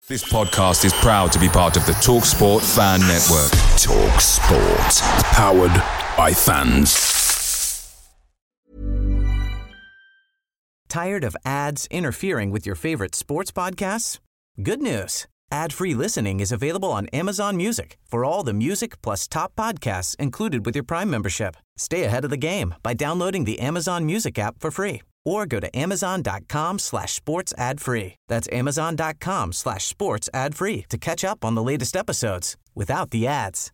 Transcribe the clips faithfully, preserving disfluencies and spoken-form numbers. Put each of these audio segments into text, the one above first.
This podcast is proud to be part of the TalkSport Fan Network. TalkSport. Powered by fans. Tired of ads interfering with your favorite sports podcasts? Good news. Ad-free listening is available on Amazon Music for all the music plus top podcasts included with your Prime membership. Stay ahead of the game by downloading the Amazon Music app for free or go to amazon.com slash sports ad free. That's amazon.com slash sports ad free to catch up on the latest episodes without the ads.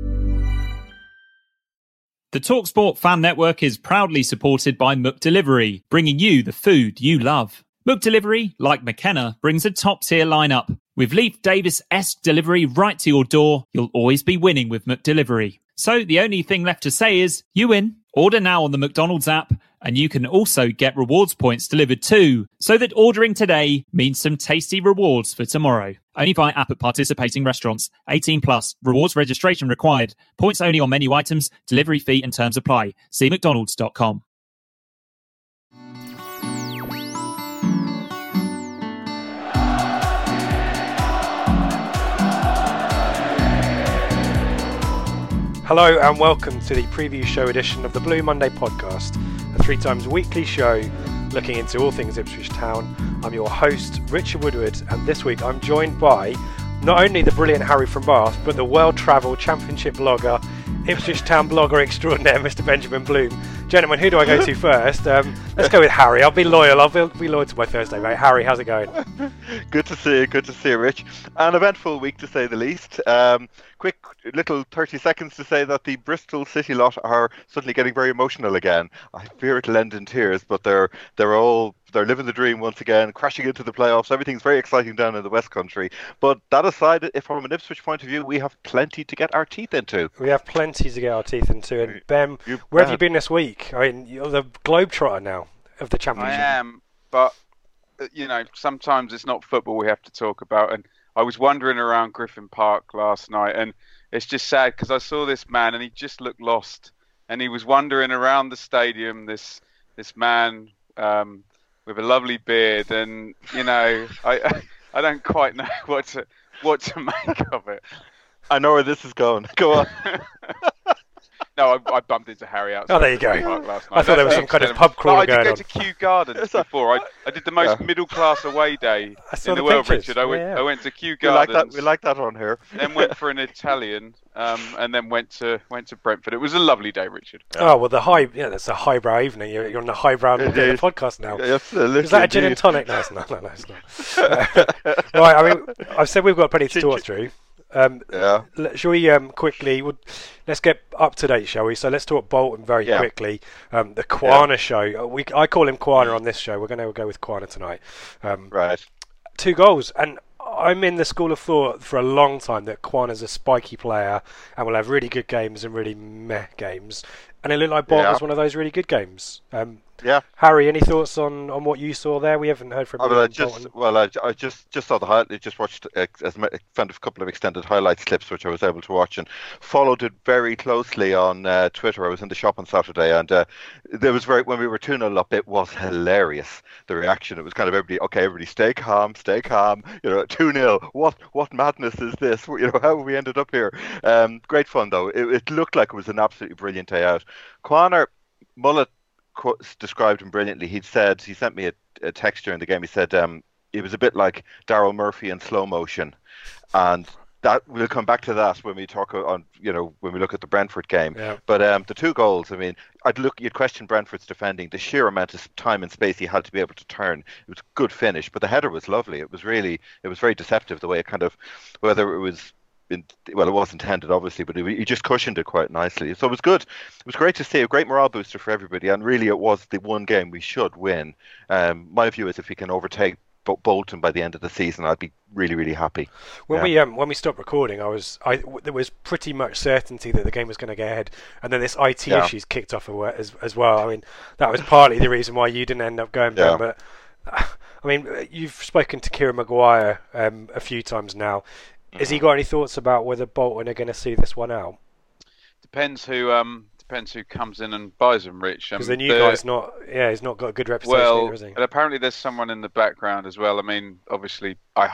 The TalkSport Fan Network is proudly supported by McDelivery, bringing you the food you love. McDelivery, like McKenna, brings a top-tier lineup. With Leif Davis-esque delivery right to your door, you'll always be winning with McDelivery. So the only thing left to say is, you win. Order now on the McDonald's app, and you can also get rewards points delivered too, so that ordering today means some tasty rewards for tomorrow. Only via app at participating restaurants. eighteen plus. Rewards registration required. Points only on menu items. Delivery fee and terms apply. See mcdonalds dot com. Hello and welcome to the preview show edition of the Blue Monday podcast, a three times weekly show looking into all things Ipswich Town. I'm your host, Richard Woodward, and this week I'm joined by not only the brilliant Harry from Bath, but the well-travelled championship blogger, Ipswich Town blogger extraordinaire, Mister Benjamin Bloom. Gentlemen, who do I go to first? Um, let's go with Harry. I'll be loyal. I'll be, be loyal to my Thursday, mate. Harry, how's it going? Good to see you. Good to see you, Rich. An eventful week, to say the least. Um, quick little thirty seconds to say that the Bristol City lot are suddenly getting very emotional again. I fear it'll end in tears, but they're they're all they're living the dream once again, crashing into the playoffs. Everything's very exciting down in the West Country. But that aside, if from an Ipswich point of view, we have plenty to get our teeth into. We have plenty to get our teeth into. And Ben, you, where uh, have you been this week? I mean, you're the globetrotter now of the championship. I am, but you know, sometimes it's not football we have to talk about. And I was wandering around Griffin Park last night, and it's just sad because I saw this man and he just looked lost, and he was wandering around the stadium. This this man um, with a lovely beard, and you know, I I don't quite know what to what to make of it. I know where this is going. Go on. No, I, I bumped into Harry outside. Oh, there you go. Park last night. I thought there was some kind of pub crawler going on. going I did go to Kew Gardens before. I, I did the most Yeah. middle-class away day I saw in the, the world, pictures. Richard. I went, Yeah, yeah. I went to Kew We like Gardens. that. We like that on here. Then went for an Italian, um, and then went to went to Brentford. It was a lovely day, Richard. Oh, well, the high, yeah, that's a highbrow evening. You're, you're on the highbrow bit of the Indeed. podcast now. Yes, uh, Is that a gin and tonic? No, it's not. No, no, it's not. Uh, right, I mean, I've said we've got plenty to talk through. Um, Yeah. l- shall we um, quickly, we'll, let's get up to date, shall we? So let's talk Bolton very Yeah. quickly. Um, the Quana show. Uh, We, I call him Quana on this show. We're going to go with Quana tonight. Um, Right. two goals, and I'm in the school of thought for a long time that Quana's a spiky player and will have really good games and really meh games, and it looked like Bolton Yeah. was one of those really good games. Um, Yeah. Harry, any thoughts on, on what you saw there? We haven't heard from I, you mean, I on just Bolton. well, I, I just just saw the highlight. Just watched, uh, as ma- found a couple of extended highlights clips which I was able to watch, and followed it very closely on uh, Twitter. I was in the shop on Saturday, and uh, there was very when we were two nil up, it was hilarious. The reaction, it was kind of everybody, okay, everybody, stay calm, stay calm. You know, two nil. What what madness is this? You know, how have we ended up here? Um, great fun though. It, it looked like it was an absolutely brilliant day out. Quaner Mullet qu- described him brilliantly. He'd said, he sent me a, a text during the game. He said um, it was a bit like Daryl Murphy in slow motion, and that we'll come back to that when we talk on, you know, when we look at the Brentford game. Yeah. But um, the two goals, I mean, I'd look, you'd question Brentford's defending, the sheer amount of time and space he had to be able to turn. It was a good finish, but the header was lovely. It was really, it was very deceptive the way it kind of, whether it was. In, well, it was intended, obviously, but he just cushioned it quite nicely. So it was good. It was great to see, a great morale booster for everybody, and really it was the one game we should win. Um, my view is if we can overtake Bo- Bolton by the end of the season, I'd be really, really happy. When Yeah. we um, when we stopped recording, I was I w- there was pretty much certainty that the game was going to get ahead, and then this I T Yeah. issues kicked off awa- as as well. I mean, that was partly the reason why you didn't end up going Yeah. down. But I mean, you've spoken to Kieran Maguire um, a few times now. Has he got any thoughts about whether Bolton are going to see this one out? Depends who um depends who comes in and buys them, Rich. Because Um, the new the- guy's not, yeah, he's not got a good reputation Well, either, has he? and apparently there's someone in the background as well. I mean, obviously, I hope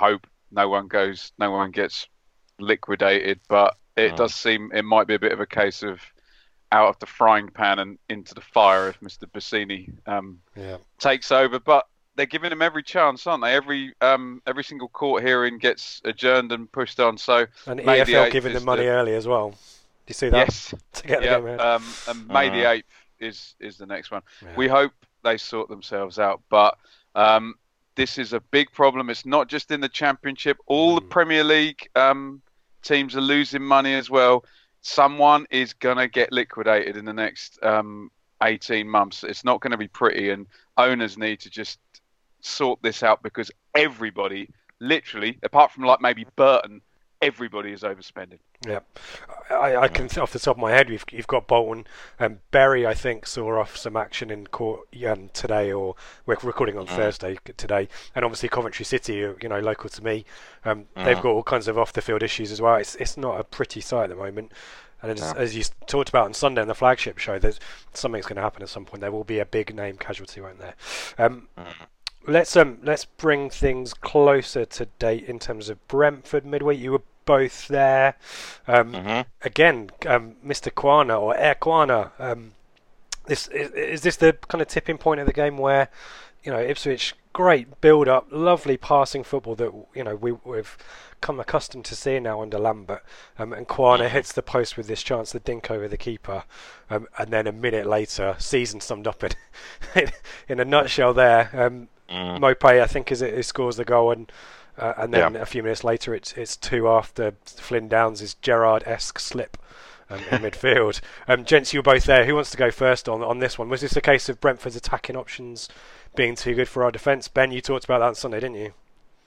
no one goes, no one gets liquidated. But it Mm. does seem it might be a bit of a case of out of the frying pan and into the fire if Mister Bassini um, Yeah. takes over. But they're giving him every chance, aren't they? Every um, every single court hearing gets adjourned and pushed on. So And May E F the L eighth giving is them money the- early as well. Do you see that? Yes. To get the Yeah, game ahead. um, and May the Uh-huh. eighth is is the next one. Yeah. We hope they sort themselves out, but um, this is a big problem. It's not just in the Championship. All the Mm. Premier League um, teams are losing money as well. Someone is gonna get liquidated in the next um, eighteen months. It's not going to be pretty, and owners need to just sort this out because everybody, literally, apart from like maybe Burton, everybody is overspending. Yeah, I, I can off the top of my head, you've you've got Bolton and Bury. I think saw off some action in court um, today, or we're recording on Mm. Thursday today, and obviously Coventry City, you know, local to me, um, Mm. they've got all kinds of off the field issues as well. It's it's not a pretty sight at the moment, and as, Yeah. as you talked about on Sunday on the flagship show, that something's going to happen at some point. There will be a big name casualty, won't there? Um, Mm. Let's um let's bring things closer to date in terms of Brentford midweek. You were both there. Um, Mhm. Again, um, Mister Quana or Air Quana. Um, this is, is this the kind of tipping point of the game where, you know, Ipswich, great build up, lovely passing football that you know we, we've come accustomed to seeing now under Lambert, um, and Quana Mhm. hits the post with this chance to dink over the keeper, um, and then a minute later, season summed up in in a nutshell. There, um, Mm. Mopay, I think, is it who scores the goal, and uh, and then Yeah. a few minutes later, it's it's two after Flynn Downs' Gerrard-esque slip um, in midfield. Um, gents, you were both there. Who wants to go first on on this one? Was this a case of Brentford's attacking options being too good for our defence? Ben, you talked about that on Sunday, didn't you?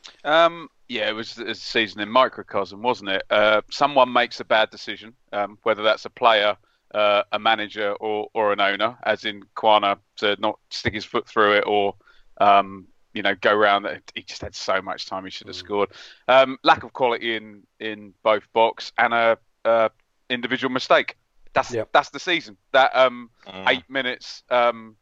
Um, yeah, it was a season in microcosm, wasn't it? Uh, someone makes a bad decision, um, whether that's a player, uh, a manager, or or an owner, as in Quana to not stick his foot through it, or um, you know, go round. He just had so much time; he should have Mm. scored. Um, lack of quality in in both box and a, a individual mistake. That's Yep. that's the season. That um, Mm. eight minutes um,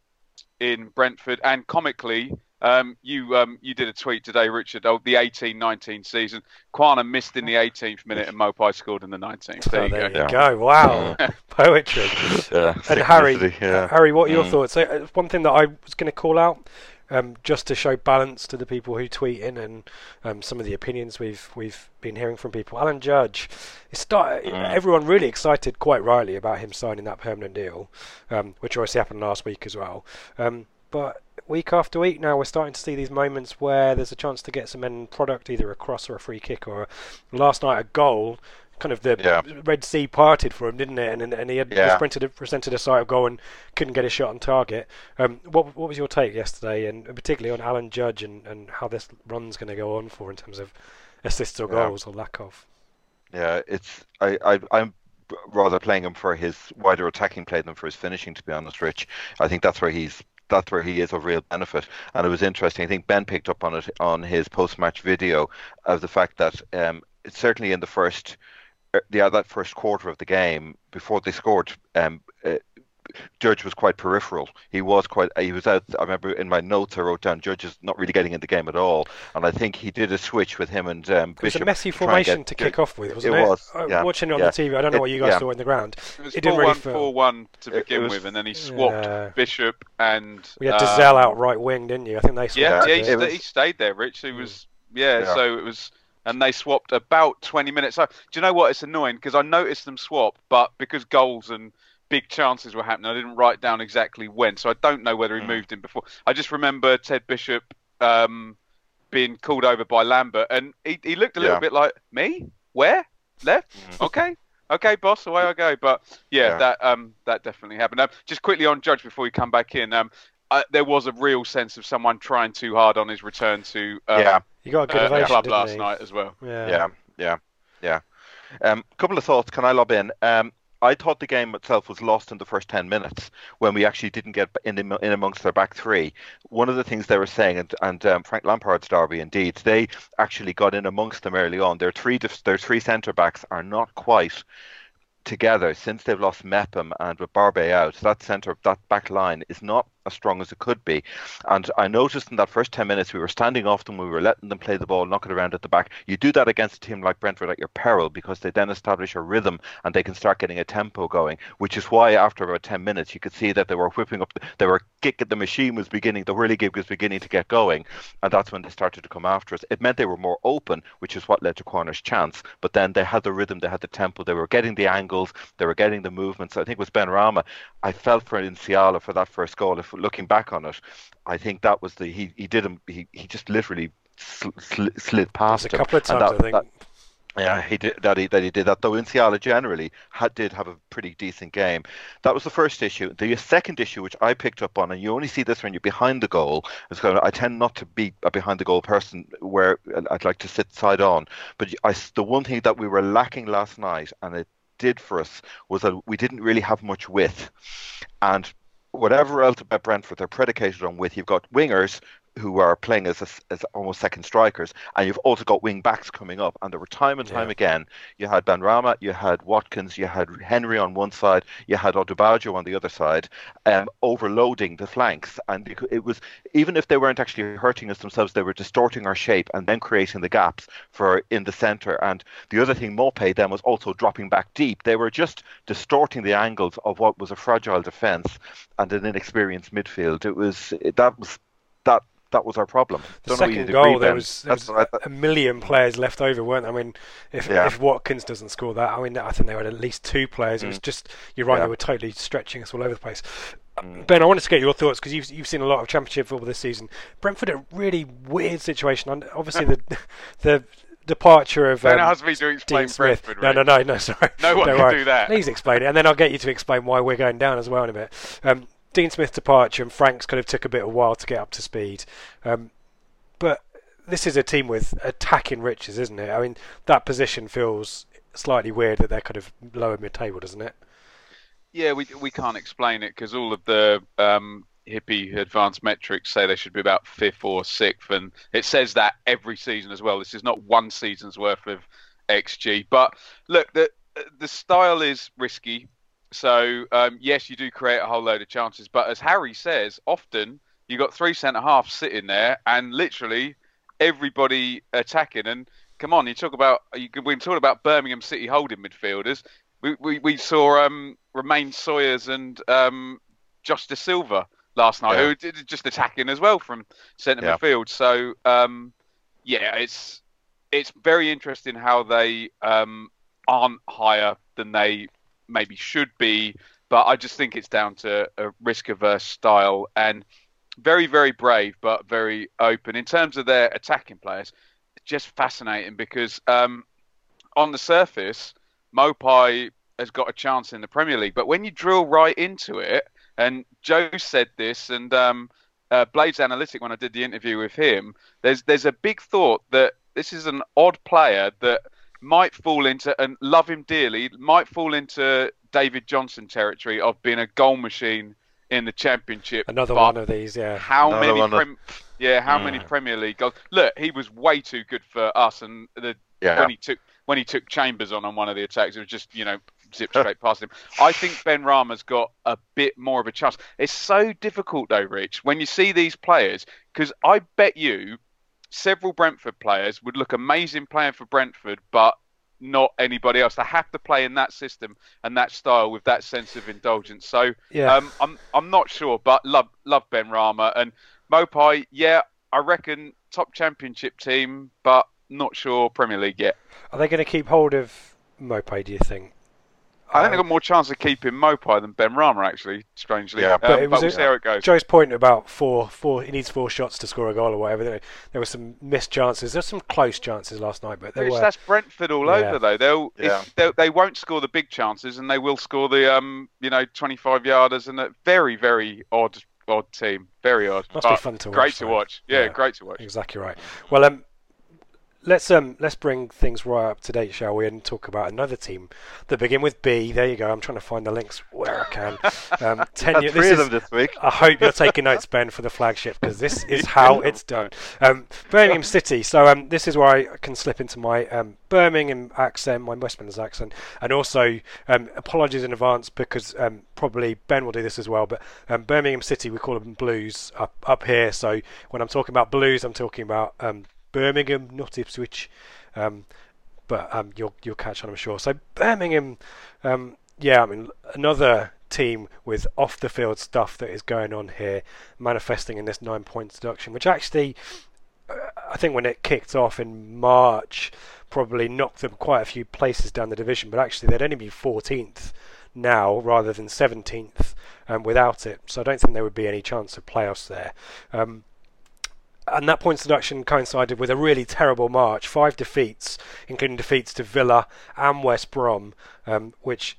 in Brentford, and comically. Um, you um, you did a tweet today, Richard. Oh, the eighteen nineteen season. Quana missed in the eighteenth minute, and Mopai scored in the nineteenth. There Oh, you there go. you go. Wow, poetry. Yeah, And Harry, synchronicity, yeah. Harry, what are your Mm. thoughts? So, uh, one thing that I was going to call out, um, just to show balance to the people who tweet in and um, some of the opinions we've we've been hearing from people. Alan Judge, it start, Mm. everyone really excited, quite rightly, about him signing that permanent deal, um, which obviously happened last week as well. Um, but week after week now, we're starting to see these moments where there's a chance to get some end product, either a cross or a free kick, or a, last night a goal. Kind of the Yeah. Red Sea parted for him, didn't it? And and, and he had Yeah. presented, presented a sight of goal and couldn't get a shot on target. Um, what what was your take yesterday, and particularly on Alan Judge and, and how this run's going to go on for in terms of assists or Yeah. goals or lack of? Yeah, it's I, I I'm rather playing him for his wider attacking play than for his finishing, to be honest, Rich. I think that's where he's that's where he is of real benefit. And it was interesting. I think Ben picked up on it on his post-match video of the fact that um, it's certainly in the first uh, yeah that first quarter of the game before they scored. Um, uh, Judge was quite peripheral. He was quite. He was out. I remember in my notes I wrote down Judge is not really getting in the game at all. And I think he did a switch with him and um, It was Bishop a messy to try and formation get- to kick off with, wasn't it it? was, Uh, yeah, Watching it on yeah. the T V, I don't know It- what you guys yeah. saw in the ground. It was It didn't four really one, feel- four one to It- it begin was- with, and then he swapped Yeah. Bishop and We had um, Dazelle out right wing, didn't you? I think they swapped Yeah, a yeah, he, bit. it sta- was- he stayed there, Rich. He was, yeah, Yeah. so it was, and they swapped about twenty minutes. So, do you know what? It's annoying because I noticed them swap, but because goals and big chances were happening, I didn't write down exactly when, so I don't know whether he Mm. moved him before. I just remember Ted Bishop um, being called over by Lambert, and he, he looked a little Yeah. bit like, me? Where? Left? Mm. Okay. Okay, boss, away I go. But yeah, Yeah. that um that definitely happened. Um, just quickly on Judge before we come back in, um, uh, there was a real sense of someone trying too hard on his return to um, Yeah. You got a good uh, ovation, club didn't last he? night as well. Yeah. Yeah, yeah, yeah. A um, couple of thoughts. Can I lob in? Um, I thought the game itself was lost in the first ten minutes when we actually didn't get in the, in amongst their back three. One of the things they were saying, and, and um, Frank Lampard's derby, indeed, they actually got in amongst them early on. Their three their three centre backs are not quite together since they've lost Mepham and with Barbe out. That centre, that back line is not as strong as it could be. And I noticed in that first ten minutes we were standing off them, we were letting them play the ball, knock it around at the back. You do that against a team like Brentford at your peril, because they then establish a rhythm and they can start getting a tempo going, which is why after about ten minutes you could see that they were whipping up, they were kicking, the machine was beginning, the whirligig was beginning to get going, and that's when they started to come after us. It meant they were more open, which is what led to Corner's chance, but then they had the rhythm, they had the tempo, they were getting the angles, they were getting the movements. I think it was Benrahma, I felt for Nsiala for that first goal. If looking back on it, I think that was the he he did him he, he just literally sl- sl- slid past There's him a couple of times, that, I think. That, yeah, he did that. He that he did that. Though Nsiala generally had, did have a pretty decent game. That was the first issue. The second issue, which I picked up on, and you only see this when you're behind the goal, is kind of, I tend not to be a behind the goal person where I'd like to sit side on. But I, the one thing that we were lacking last night, and it did for us, was that we didn't really have much width. And whatever else about Brentford, they're predicated on width. You've got wingers who are playing as, a, as almost second strikers, and you've also got wing backs coming up. And there were time and time yeah. again, you had Benrahma, you had Watkins, you had Henry on one side, you had Odubajo on the other side, um, overloading the flanks. And it was, even if they weren't actually hurting us themselves, they were distorting our shape and then creating the gaps for in the centre. And the other thing, Maupay then was also dropping back deep. They were just distorting the angles of what was a fragile defence and an inexperienced midfield. It was that was that. That was our problem. The Don't second goal, there was, there was a million players left over, weren't there? I mean, if, yeah. if Watkins doesn't score that, I mean, I think they had at least two players. Mm. It was just, you're right, yeah. they were totally stretching us all over the place. Mm. Ben, I wanted to get your thoughts, because you've, you've seen a lot of Championship football this season. Brentford, a really weird situation. Obviously, the the departure of um, Ben asked me to explain Dean Smith. Brentford. No, no, no, no, sorry. No one Don't can worry. do that. Please explain it, and then I'll get you to explain why we're going down as well in a bit. Um, Dean Smith's departure, and Frank's kind of took a bit of a while to get up to speed. Um, But this is a team with attacking riches, isn't it? I mean, that position feels slightly weird that they're kind of lower mid-table, doesn't it? Yeah, we we can't explain it because all of the um, hippie advanced metrics say they should be about fifth or sixth, and it says that every season as well. This is not one season's worth of X G. But look, the the style is risky. So um, yes, you do create a whole load of chances, but as Harry says, often you got three centre halves sitting there, and literally everybody attacking. And come on, you talk about you we talk about Birmingham City holding midfielders. We we, we saw um, Romain Sawyers and um, Josh Da Silva last night, yeah. who did just attacking as well from centre yeah. midfield. So um, yeah, it's it's very interesting how they um, aren't higher than they maybe should be. But I just think it's down to a risk-averse style and very, very brave, but very open. In terms of their attacking players, just fascinating because um, on the surface, Maupay has got a chance in the Premier League. But when you drill right into it, and Joe said this, and um, uh, Blades Analytic, when I did the interview with him, there's there's a big thought that this is an odd player that might fall into, and love him dearly, might fall into David Johnson territory of being a goal machine in the Championship. Another one of these, yeah. How Another many, prem- of... yeah, how mm. many Premier League goals? Look, he was way too good for us, and the yeah. when he took when he took Chambers on on one of the attacks, it was just you know zip straight past him. I think Benrahma's got a bit more of a chance. It's so difficult though, Rich, when you see these players, because I bet you several Brentford players would look amazing playing for Brentford, but not anybody else. They have to play in that system and that style with that sense of indulgence. So yeah. um, I'm I'm not sure, but love love Benrahma and Maupay. Yeah, I reckon top Championship team, but not sure Premier League yet. Are they going to keep hold of Maupay, do you think? I think they've got more chance of keeping Maupay than Benrahma, actually, strangely. Yeah, um, but, it was but we'll a, see how it goes. Joe's point about four, four, he needs four shots to score a goal or whatever. There, there were some missed chances. There were some close chances last night, but there Rich, were. That's Brentford all yeah. over, though. They'll, yeah. if they'll they won't score the big chances, and they will score the um, you know, twenty-five yarders, and a very, very odd, odd team. Very odd. Must but be fun to watch. Great to though. watch. Yeah, yeah, great to watch. Exactly right. Well, um, let's um let's bring things right up to date, shall we, and talk about another team that begin with B. There you go. I'm trying to find the links where I can. Um, ten years. Three of them this week. I hope you're taking notes, Ben, for the flagship, because this is how it's done. Um, Birmingham City. So um, this is where I can slip into my um, Birmingham accent, my West Midlands accent, and also um, apologies in advance because um, probably Ben will do this as well. But um, Birmingham City, we call them Blues up up here. So when I'm talking about Blues, I'm talking about um, Birmingham, not Ipswich, um, but um, you'll you'll catch on, I'm sure. So Birmingham, um, yeah, I mean another team with off the field stuff that is going on here, manifesting in this nine point deduction, which actually uh, I think when it kicked off in March, probably knocked them quite a few places down the division. But actually, they'd only be fourteenth now rather than seventeenth um, without it. So I don't think there would be any chance of playoffs there. Um, And that points deduction coincided with a really terrible March. Five defeats, including defeats to Villa and West Brom, um, which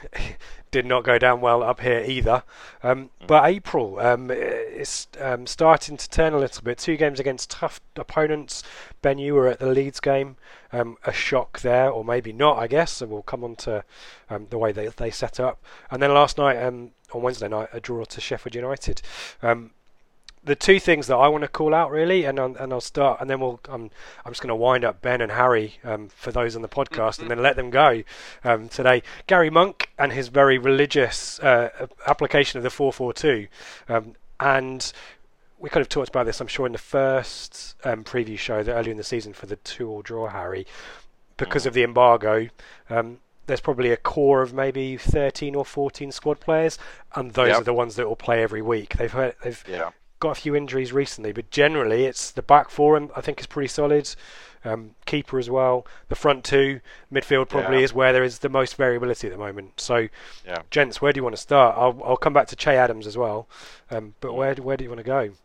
did not go down well up here either. Um, but April um, is um, starting to turn a little bit. Two games against tough opponents. Ben, you were at the Leeds game. Um, a shock there, or maybe not, I guess. So we'll come on to um, the way they, they set up. And then last night, um, on Wednesday night, a draw to Sheffield United. Um, The two things that I want to call out really, and I'll, and I'll start, and then we'll. Um, I'm just going to wind up Ben and Harry um, for those on the podcast, and then let them go um, today. Gary Monk and his very religious uh, application of the four four two, um, and we could have talked about this, I'm sure, in the first um, preview show that earlier in the season for the two-all draw, Harry, because of the embargo. Um, There's probably a core of maybe thirteen or fourteen squad players, and those yep. are the ones that will play every week. They've heard, they've. Yeah. got a few injuries recently, but generally it's the back four I think is pretty solid. Um, keeper as well. The front two, midfield probably yeah. is where there is the most variability at the moment. So, yeah. gents, where do you want to start? I'll I'll come back to Che Adams as well. Um, but where where do you want to go?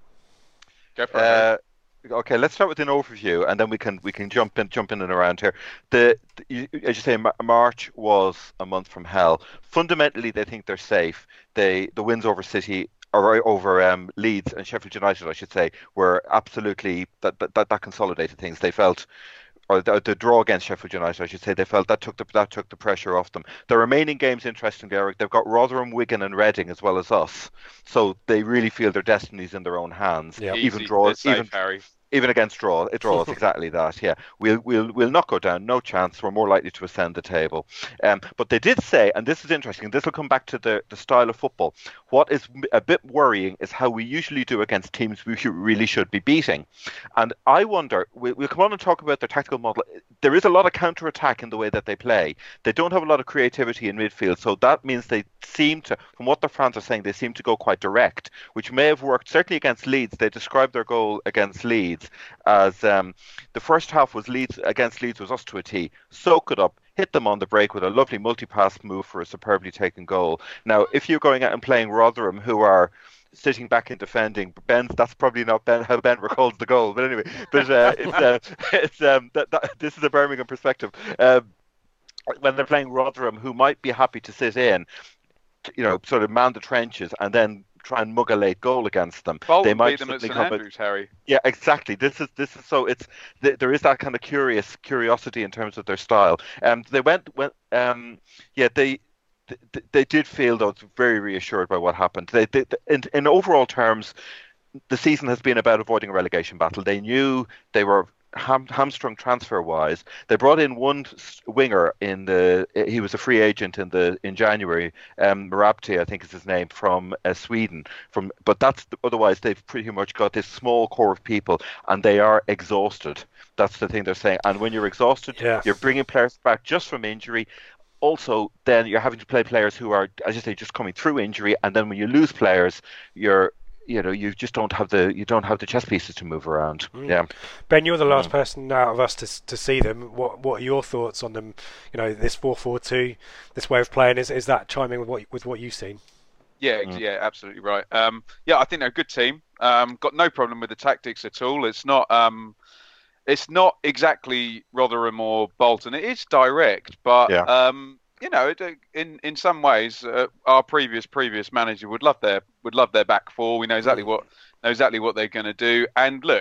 Go for it. Uh, okay, let's start with an overview, and then we can we can jump in jump in and around here. The, the as you say, March was a month from hell. Fundamentally, they think they're safe. They the wins over City. Or over um, Leeds and Sheffield United, I should say, were absolutely that that, that consolidated things. They felt, or the, the draw against Sheffield United, I should say, they felt that took the that took the pressure off them. The remaining games, interestingly, Eric, they've got Rotherham, Wigan, and Reading as well as us, so they really feel their destinies in their own hands. Yeah. Even Easy, draws, safe, even Harry. Even against draw, it draws exactly that. Yeah, we'll we'll we'll not go down. No chance. We're more likely to ascend the table. Um, but they did say, and this is interesting. This will come back to the, the style of football. What is a bit worrying is how we usually do against teams we should, really should be beating. And I wonder. We'll, we'll come on and talk about their tactical model. There is a lot of counter attack in the way that they play. They don't have a lot of creativity in midfield, so that means they seem to, from what their fans are saying, they seem to go quite direct, which may have worked certainly against Leeds. They described their goal against Leeds as um, the first half was Leeds against Leeds was us to a T. Soak it up, hit them on the break with a lovely multi-pass move for a superbly taken goal. Now, if you're going out and playing Rotherham, who are sitting back and defending, Ben, that's probably not Ben, how Ben recalls the goal. But anyway, but uh, it's uh, it's um, that, that, this is a Birmingham perspective. Um, when they're playing Rotherham, who might be happy to sit in, you know, sort of man the trenches and then try and mug a late goal against them. Bolton they might beat them at St Andrews, a, Harry. Yeah, exactly. This is this is so it's th- there is that kind of curious curiosity in terms of their style. Um, they went went um, yeah they. They, they did feel though very reassured by what happened. They, they in, in overall terms, the season has been about avoiding a relegation battle. They knew they were ham, hamstrung transfer wise. They brought in one winger in the. He was a free agent in the in January. Um, Marabti, I think is his name, from uh, Sweden. From but that's otherwise they've pretty much got this small core of people, and they are exhausted. That's the thing they're saying. And when you're exhausted, yeah. you're bringing players back just from injury. Also, then you're having to play players who are, as you say, just coming through injury, and then when you lose players, you're, you know, you just don't have the you don't have the chess pieces to move around. Mm. Yeah, Ben, you're the last mm. person out of us to to see them. What what are your thoughts on them? You know, this four four two, this way of playing, is is that chiming with what with what you've seen? Yeah, mm. yeah, absolutely right. Um, yeah, I think they're a good team. Um, got no problem with the tactics at all. It's not. Um, It's not exactly Rotherham or Bolton. It is direct, but yeah. um, you know, it, in in some ways, uh, our previous previous manager would love their would love their back four. We know exactly what know exactly what they're going to do. And look,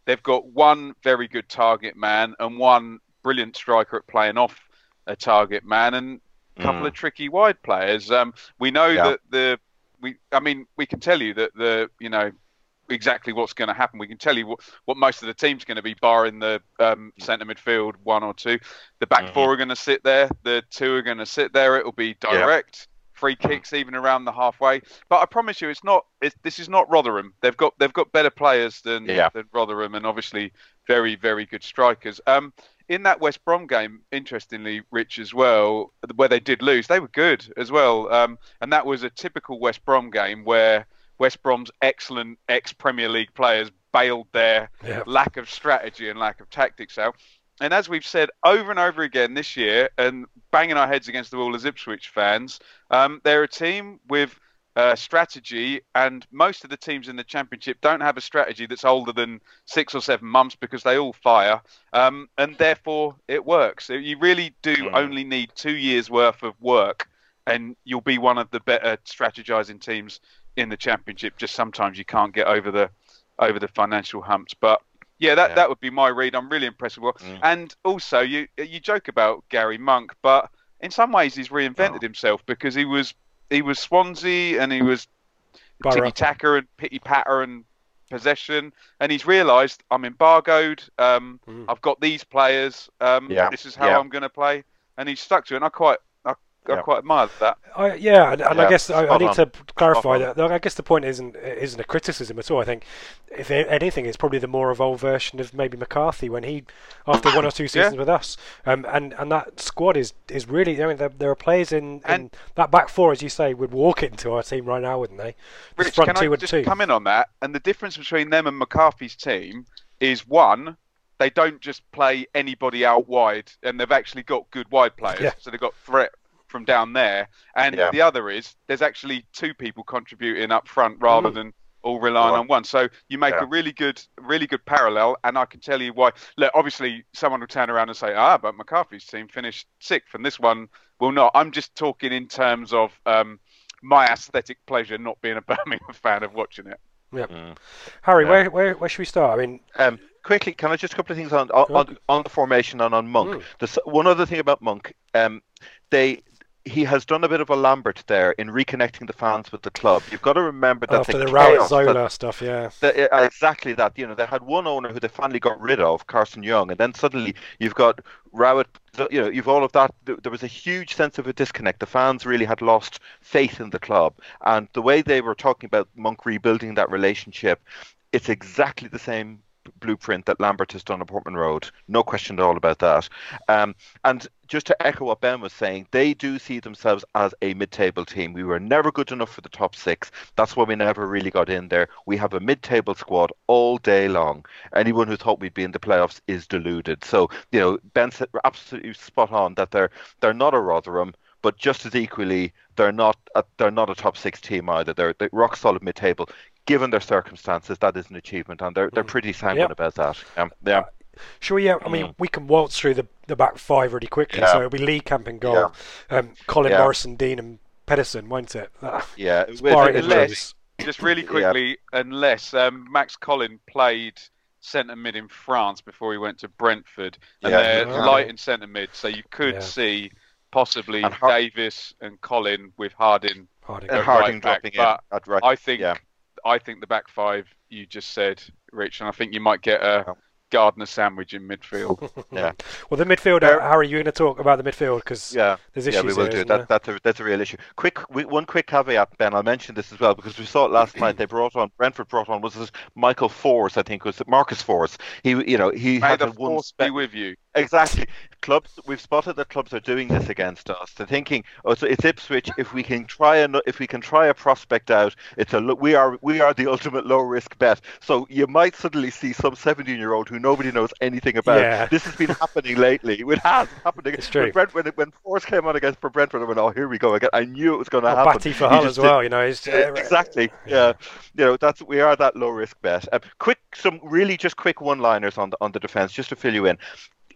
they've got one very good target man and one brilliant striker at playing off a target man, and a couple mm. of tricky wide players. Um, we know yeah. that the we. I mean, we can tell you that the you know. exactly what's going to happen. We can tell you what, what most of the team's going to be, barring the um, centre midfield one or two. The back mm-hmm. four are going to sit there. The two are going to sit there. It'll be direct. Yeah. Free kicks even around the halfway. But I promise you, it's not. It's, this is not Rotherham. They've got they've got better players than, yeah. than Rotherham, and obviously very very good strikers. Um, in that West Brom game, interestingly, Rich, as well, where they did lose, they were good as well. Um, and that was a typical West Brom game where West Brom's excellent ex-Premier League players bailed their yeah. lack of strategy and lack of tactics out. And as we've said over and over again this year, and banging our heads against the wall as Ipswich fans, um, they're a team with uh, strategy, and most of the teams in the Championship don't have a strategy that's older than six or seven months because they all fire, um, and therefore it works. You really do mm. only need two years' worth of work, and you'll be one of the better strategizing teams in the Championship. Just sometimes you can't get over the over the financial humps, but yeah, that, yeah. that would be my read. I'm really impressed with what. Mm. And also, you you joke about Gary Monk, but in some ways he's reinvented oh. himself, because he was he was Swansea and he was tiki taka and pity patter and possession, and he's realised I'm embargoed. Um, mm. I've got these players. Um, yeah. This is how yeah. I'm going to play, and he's stuck to it. And I quite. I yeah. quite admire that. I, yeah, and, and yeah. I guess I, I need on. to clarify that. I guess the point isn't isn't a criticism at all. I think, if anything, it's probably the more evolved version of maybe McCarthy when he, after one or two seasons yeah. with us, um, and and that squad is is really. I mean, there, there are players in, in that back four, as you say, would walk into our team right now, wouldn't they? Rich, front can two I just two. come in on that? And the difference between them and McCarthy's team is, one, they don't just play anybody out wide, and they've actually got good wide players, yeah. so they've got threat from down there, and yeah. the other is there's actually two people contributing up front rather mm. than all relying oh. on one. So you make yeah. a really good, really good parallel, and I can tell you why. Look, obviously someone will turn around and say, "Ah, but McCarthy's team finished sixth, and this one will not." I'm just talking in terms of um, my aesthetic pleasure, not being a Birmingham fan of watching it. Yeah, mm. Harry, yeah. where where where should we start? I mean. Um, Quickly, can I just a couple of things on on, on, on the formation and on Monk? Mm. The, one other thing about Monk, um, they he has done a bit of a Lambert there in reconnecting the fans with the club. You've got to remember that after the, the Raoul Zola stuff, yeah, the, uh, exactly that. You know, they had one owner who they finally got rid of, Carson Young, and then suddenly you've got Rowett. You know, you've all of that. There was a huge sense of a disconnect. The fans really had lost faith in the club, and the way they were talking about Monk rebuilding that relationship, it's exactly the same blueprint that Lambert has done at Portman Road. No question at all about that. Um, and just to echo what Ben was saying, they do see themselves as a mid-table team. We were never good enough for the top six. That's why we never really got in there. We have a mid-table squad all day long. Anyone who thought we'd be in the playoffs is deluded. So, you know, Ben said absolutely spot on that they're they're not a Rotherham, but just as equally, they're not a, they're not a top six team either. They're, they're rock solid mid-table. Given their circumstances, that is an achievement, and they're they're pretty sanguine yep. about that. Um, yeah. Sure, we? Yeah, I mean, mm. we can waltz through the, the back five really quickly. Yeah. So it'll be Lee Camp in goal, yeah. um, Colin yeah. Morrison, Dean, and Pedersen, won't it? Uh, yeah. Unless, just really quickly, yeah. unless um, Max Colin played centre mid in France before he went to Brentford, and yeah. they're yeah. light in centre mid, so you could yeah. see possibly and Har- Davis and Colin with Harding, Harding, and Harding right dropping back. in. But right. I think. Yeah. I think the back five you just said, Rich, and I think you might get a Gardner sandwich in midfield. yeah. Well, the midfield, uh, Harry, you're going to talk about the midfield because yeah. there's issues. Yeah, we will there, do that. That's a that's a real issue. Quick, we, one quick caveat, Ben. I'll mention this as well because we saw it last night. They brought on Brentford brought on was this Michael Force, I think, was it Marcus Force. He, you know, he May had the one force spe- be with you. Exactly. Clubs, we've spotted that clubs are doing this against us. They're thinking, oh, so it's Ipswich. If we can try a, if we can try a prospect out, it's a we are we are the ultimate low risk bet. So you might suddenly see some seventeen year old who nobody knows anything about. Yeah. This has been happening lately. It has happened. It's true. When, Brent, when, when Force came on against Brentford, I went, oh, here we go again. I knew it was going to oh, happen. Batty for Hull as well. You know, it's, uh, exactly. Yeah. You know, that's we are that low risk bet. Uh, quick, some really just quick one liners on the on the defence, just to fill you in.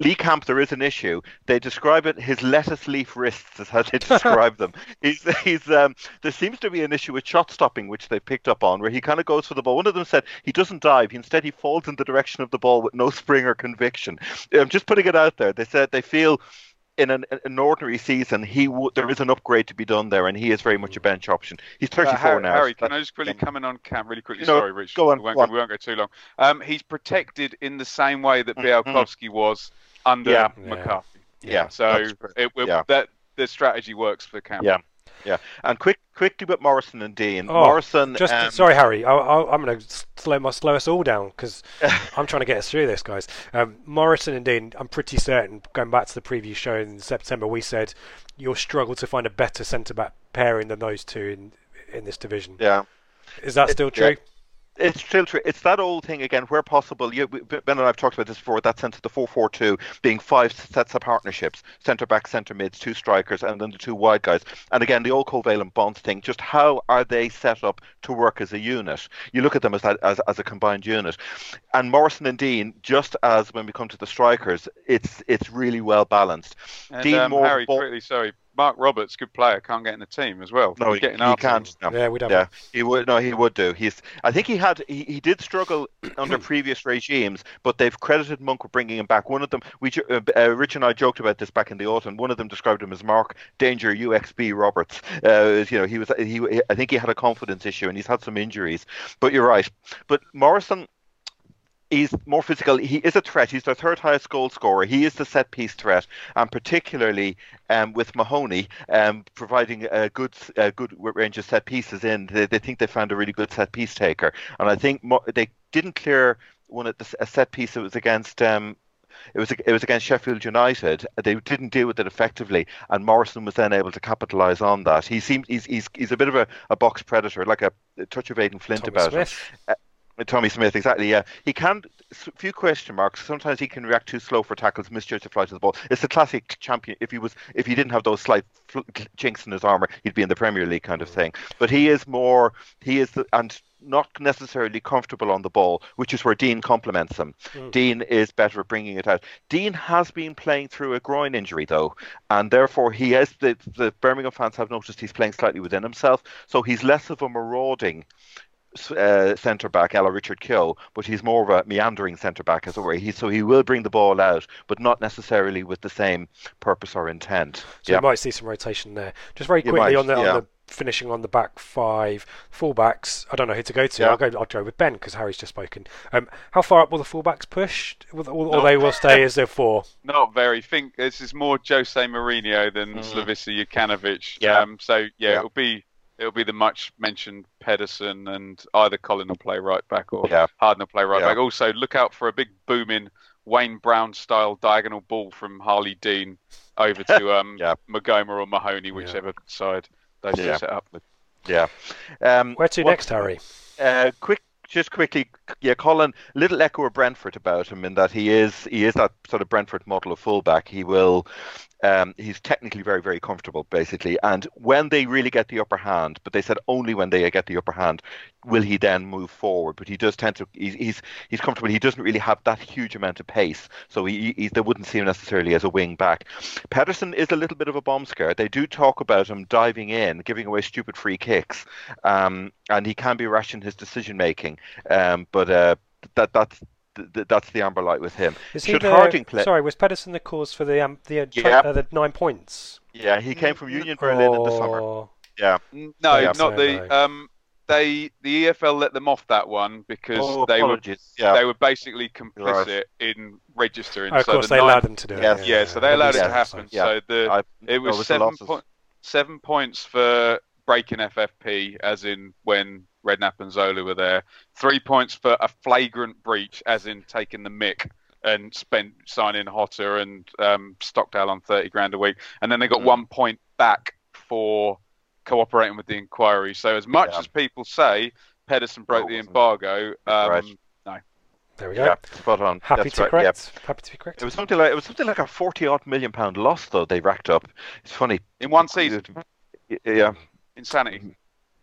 Lee Camp, there is an issue. They describe it, his lettuce leaf wrists is how they describe them. He's, he's, um, there seems to be an issue with shot stopping, which they picked up on, where he kind of goes for the ball. One of them said he doesn't dive. He, instead, he falls in the direction of the ball with no spring or conviction. I'm just putting it out there. They said they feel in an, an ordinary season, he w- there is an upgrade to be done there, and he is very much a bench option. He's thirty-four uh, Harry, now. Harry, So can I just quickly come in on Camp really quickly? No, Sorry, Rich. go on, we, won't go go, on. we won't go too long. Um, he's protected in the same way that Bialkowski was under Yeah. McCarthy. Yeah, So that's- it, it, yeah. that the strategy works for Camp. Yeah, yeah. And quick, quickly with Morrison and Dean. Oh, Morrison. Just um, sorry, Harry. I, I, I'm going to slow, my, slow us all down because I'm trying to get us through this, guys. Um, Morrison and Dean. I'm pretty certain. Going back to the previous show in September, we said you'll struggle to find a better centre back pairing than those two in in this division. Yeah. Is that It- still true? yeah. It's still true. It's that old thing again, where possible. You, Ben and I have talked about this before. That sense of the four four two being five sets of partnerships: centre back, centre mids, two strikers, and then the two wide guys. And again, the old covalent bonds thing. Just how are they set up to work as a unit? You look at them as that, as as a combined unit. And Morrison and Dean, just as when we come to the strikers, it's it's really well balanced. And Dean um, Moore, Harry, ball- quickly, sorry. Mark Roberts, good player, can't get in the team as well. No, He's he, getting he our can't. team. No. Yeah, we don't. Yeah, he would. No, he would do. He's. I think he had. He, he did struggle under previous regimes, but they've credited Monk with bringing him back. One of them, we, uh, uh, Rich and I joked about this back in the autumn. One of them described him as Mark Danger U X B Roberts. Uh, you know, he was. He. I think he had a confidence issue, and he's had some injuries. But you're right. But Morrison. He's more physical. He is a threat. He's their third highest goal scorer. He is the set piece threat, and particularly um, with Mahoney um, providing a good, a good range of set pieces in. They, they think they found a really good set piece taker, and I think mo- they didn't clear one at the, a set piece that was against. Um, It was it was against Sheffield United. They didn't deal with it effectively, and Morrison was then able to capitalise on that. He seems he's he's, he's a bit of a, a box predator, like a, a touch of Aidan Flint Tommy about Smith. him. Uh, Tommy Smith, exactly. Yeah, he can. A few question marks. Sometimes he can react too slow for tackles, misjudge the flight of the ball. It's the classic champion. If he was, if he didn't have those slight fl- chinks in his armour, he'd be in the Premier League kind of thing. But he is more. He is the and. not necessarily comfortable on the ball, which is where Dean complements him. Mm. Dean is better at bringing it out. Dean has been playing through a groin injury, though, and therefore he has the, the Birmingham fans have noticed he's playing slightly within himself, so he's less of a marauding uh, centre back, a la Richard Keogh, but he's more of a meandering centre back, as it were. He, so he will bring the ball out, but not necessarily with the same purpose or intent. So yeah. you might see some rotation there. Just very You quickly might, on the yeah. on the finishing on the back five fullbacks. I don't know who to go to. Yeah. I'll go. I'll go with Ben because Harry's just spoken. Um, how far up will the fullbacks push, or, or they will stay as their four? Not very. Think this is more Jose Mourinho than Mm. Slavisa Jokanovic. Yeah. Um, so yeah, Yeah. it'll be it'll be the much mentioned Pedersen, and either Colin will play right back or Yeah. Harden will play right Yeah. back. Also, look out for a big booming Wayne Brown style diagonal ball from Harley Dean over to um Yeah. Magoma or Mahoney, whichever side they Yeah. set up. Yeah. Um, Where to what- next, Harry? Uh, quick, just quickly, yeah, Colin. Little echo of Brentford about him in that he is he is that sort of Brentford model of fullback. He will. Um, he's technically very, very comfortable, basically. And when they really get the upper hand, but they said only when they get the upper hand, will he then move forward? But he does tend to. He's he's, he's comfortable. He doesn't really have that huge amount of pace, so he, he they wouldn't see him necessarily as a wing back. Pedersen is a little bit of a bomb scare. They do talk about him diving in, giving away stupid free kicks, um, and he can be rash in his decision making. Um, but uh, that that's. Th- that's the amber light with him. Is he Should the, Harding play? Sorry, was Pedersen the cause for the um, the, uh, Yeah. uh, the nine points? Yeah, he came from Union Berlin in the summer. Or- Yeah. No, Yeah. not the. No. Um, they the E F L let them off that one because Oh, they were apologies. Yeah. they were basically complicit Right. in registering. Oh, of so course, the they nine- allowed them to do it. Yes. Yeah, so they allowed it Yeah, to happen. yeah. So the I, it was no, the seven losses. point seven points for breaking F F P, as in when Redknapp and Zola were there. Three points for a flagrant breach, as in taking the mick and spent signing Hotter and um, Stockdale on thirty grand a week, and then they got Mm. one point back for cooperating with the inquiry. So as much Yeah. as people say Pedersen broke No, it the wasn't. embargo, um, Right. There we go. Yeah, spot on. Happy That's to right, correct. yeah. Happy to be correct. It was something like it was something like a forty odd million pound loss though they racked up. It's funny. in one season, Yeah. insanity.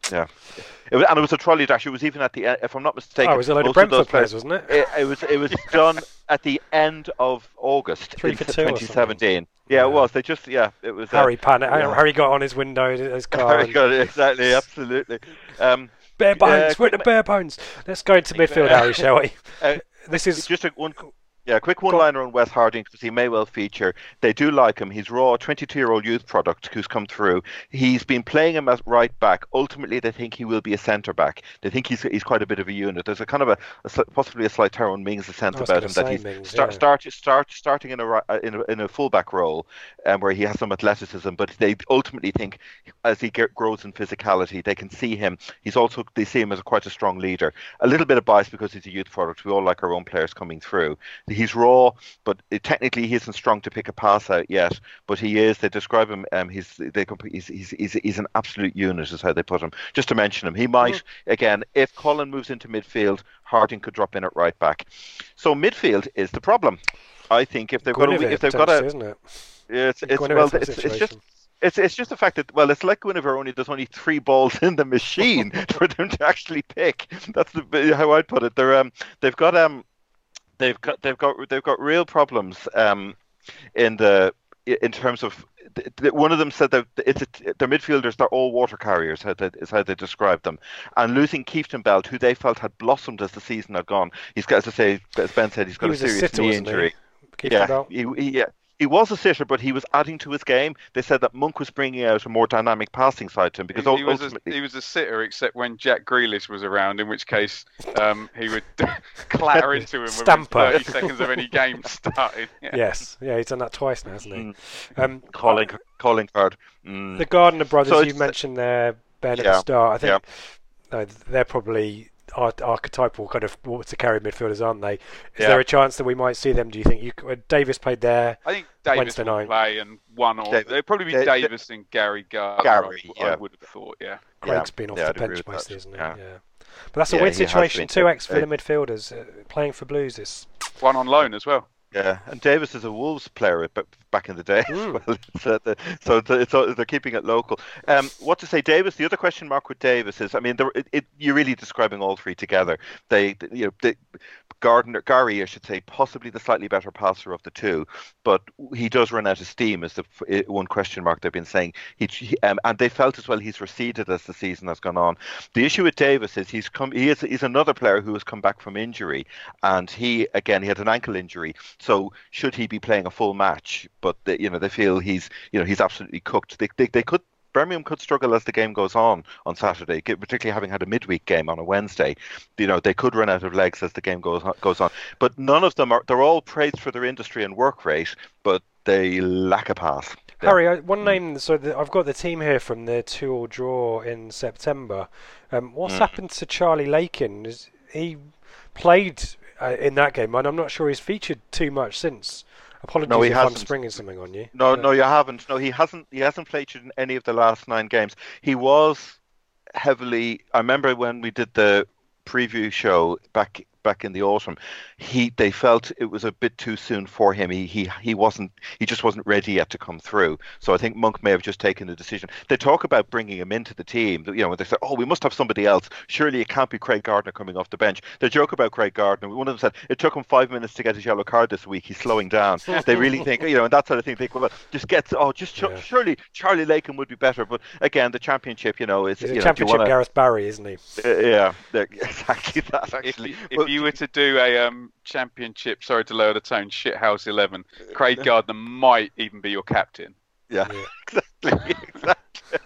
Yeah. It was, and it was a trolley dash. It was even at the end, if I'm not mistaken. Oh, it was a load of Brentford players, wasn't it? it? It was. It was done at the end of August Three for two twenty seventeen. Yeah, yeah, it was. They just, yeah, it was. Harry uh, panicked. Yeah. Harry got on his window, his car. Harry and... got it, exactly, absolutely. Um, bare bones, uh, we're the bare bones. Let's go into midfield, Harry, shall we? Uh, this is just a, one. Yeah, quick one-liner on Wes Harding because he may well feature. They do like him. He's raw, twenty-two-year-old youth product who's come through. He's been playing him as right back. Ultimately, they think he will be a centre back. They think he's he's quite a bit of a unit. There's a kind of a, a possibly a slight Tyrone Mings sense about him that he's Mings, start, yeah. start start starting in a in a, in a fullback role, um, where he has some athleticism. But they ultimately think as he get, grows in physicality, they can see him. He's also they see him as a, quite a strong leader. A little bit of bias because he's a youth product. We all like our own players coming through. He's raw. But it, technically, he isn't strong to pick a pass out yet. But he is. They describe him. Um, he's they he's, he's he's he's an absolute unit, is how they put him. Just to mention him, he might mm-hmm. again if Cullen moves into midfield, Harding could drop in at right back. So midfield is the problem. I think if they've got a, if they've got a, isn't it? It's it's well it's, it's just. It's it's just the fact that well, it's like whenever only there's only three balls in the machine for them to actually pick. That's the, how I'd put it. They're um they've got um. They've got they've got they've got real problems um, in the in terms of one of them said that it's a, their midfielders they're all water carriers how they, is how they described them, and losing Keefton Belt who they felt had blossomed as the season had gone. He's got, as I say, as Ben said, he's got he a serious a sitter, knee injury. He? Yeah, he, he, yeah. He was a sitter, but he was adding to his game. They said that Monk was bringing out a more dynamic passing side to him because he, he, was, ultimately... a, he was a sitter, except when Jack Grealish was around, in which case um, he would clatter into him within thirty seconds of any game started. Yeah. Yes, yeah, he's done that twice now, hasn't he? Mm. Um, calling, calling card. Mm. The Gardner brothers so you mentioned there, Ben, at yeah, the start. I think yeah. no, they're probably archetypal kind of water carry midfielders, aren't they? Is yeah. there a chance that we might see them? Do you think? You Davis played there? I think Davis Wednesday will night. play, and one or David, it'd probably be David, Davis and Gary Gardner. Gary, I, yeah. I would have thought, yeah. Craig's yeah. been off yeah, the I'd agree bench with mostly, that. isn't he? Yeah. yeah. But that's a yeah, weird he has situation. been. Two ex-Villa midfielders uh, playing for Blues. Is one on loan as well. Yeah, and Davis is a Wolves player back in the day. Mm. Well, so, the, so it's, it's, they're keeping it local. Um, what to say, Davis? The other question mark with Davis is, I mean, it, it, you're really describing all three together. They, you know, they, Gardner, Gary, I should say, possibly the slightly better passer of the two, but he does run out of steam. Is the one question mark they've been saying. He, he um, and they felt as well he's receded as the season has gone on. The issue with Davis is he's come. He is he's another player who has come back from injury, and he again he had an ankle injury. So should he be playing a full match? But they, you know they feel he's you know he's absolutely cooked. They they, they could. Birmingham could struggle as the game goes on on Saturday, particularly having had a midweek game on a Wednesday. You know, they could run out of legs as the game goes on, goes on. But none of them are, they're all praised for their industry and work rate, but they lack a pass. Harry, yeah. one name, so the, I've got the team here from the two-all draw in September. Um, what's mm. happened to Charlie Lakin? Is, he played uh, in that game, and I'm not sure he's featured too much since. Apologies no, he if hasn't. I'm springing something on you. No, yeah. no, you haven't. No, he hasn't. He hasn't played in any of the last nine games. He was heavily. I remember when we did the preview show back back in the autumn. He they felt it was a bit too soon for him. He he he wasn't. He just wasn't ready yet to come through. So I think Monk may have just taken the decision. They talk about bringing him into the team. You know, when they say, "Oh, we must have somebody else. Surely it can't be Craig Gardner coming off the bench." They joke about Craig Gardner. One of them said it took him five minutes to get his yellow card this week. He's slowing down. They really think, you know, and that sort of thing. They think, well, just get. Oh, just sh- yeah. surely Charlie Lakin would be better. But again, the championship, you know, is He's you a know, championship wanna, Gareth Barry, isn't he? Uh, yeah, exactly that. Actually, if, if you were to do a um, championship, sorry to lower the tone, shithouse eleven, Craig Gardner might even be your captain. Yeah, yeah. exactly, exactly.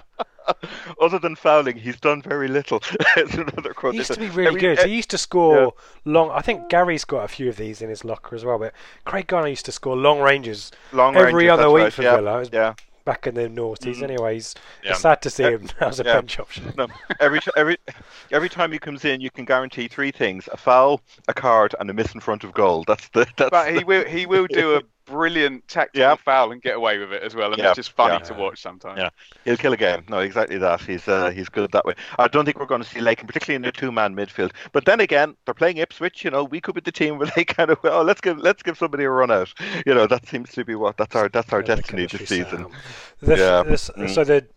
Other than fouling, he's done very little. It's another quote. He used to be really Every, good. He used to score yeah. long. I think Gary's got a few of these in his locker as well. But Craig Gardner used to score long ranges long every ranges, other week right. for yeah. Villa. Yeah. Back in the noughties, mm-hmm. anyways. Yeah. It's sad to see him as a yeah. bench option. No, every every every time he comes in, you can guarantee three things: a foul, a card, and a miss in front of goal. That's the. That's but he the... will he will do a brilliant tactical yeah. foul and get away with it as well, and yeah. it's just funny yeah. to watch sometimes. Yeah, he'll kill a game. No, exactly that. He's uh, he's good that way. I don't think we're going to see Lakin, particularly in a two-man midfield. But then again, they're playing Ipswich. You know, we could be the team where they kind of oh let's give let's give somebody a run out. You know, that seems to be what that's our that's our yeah, destiny this season. The, yeah. the, mm. So the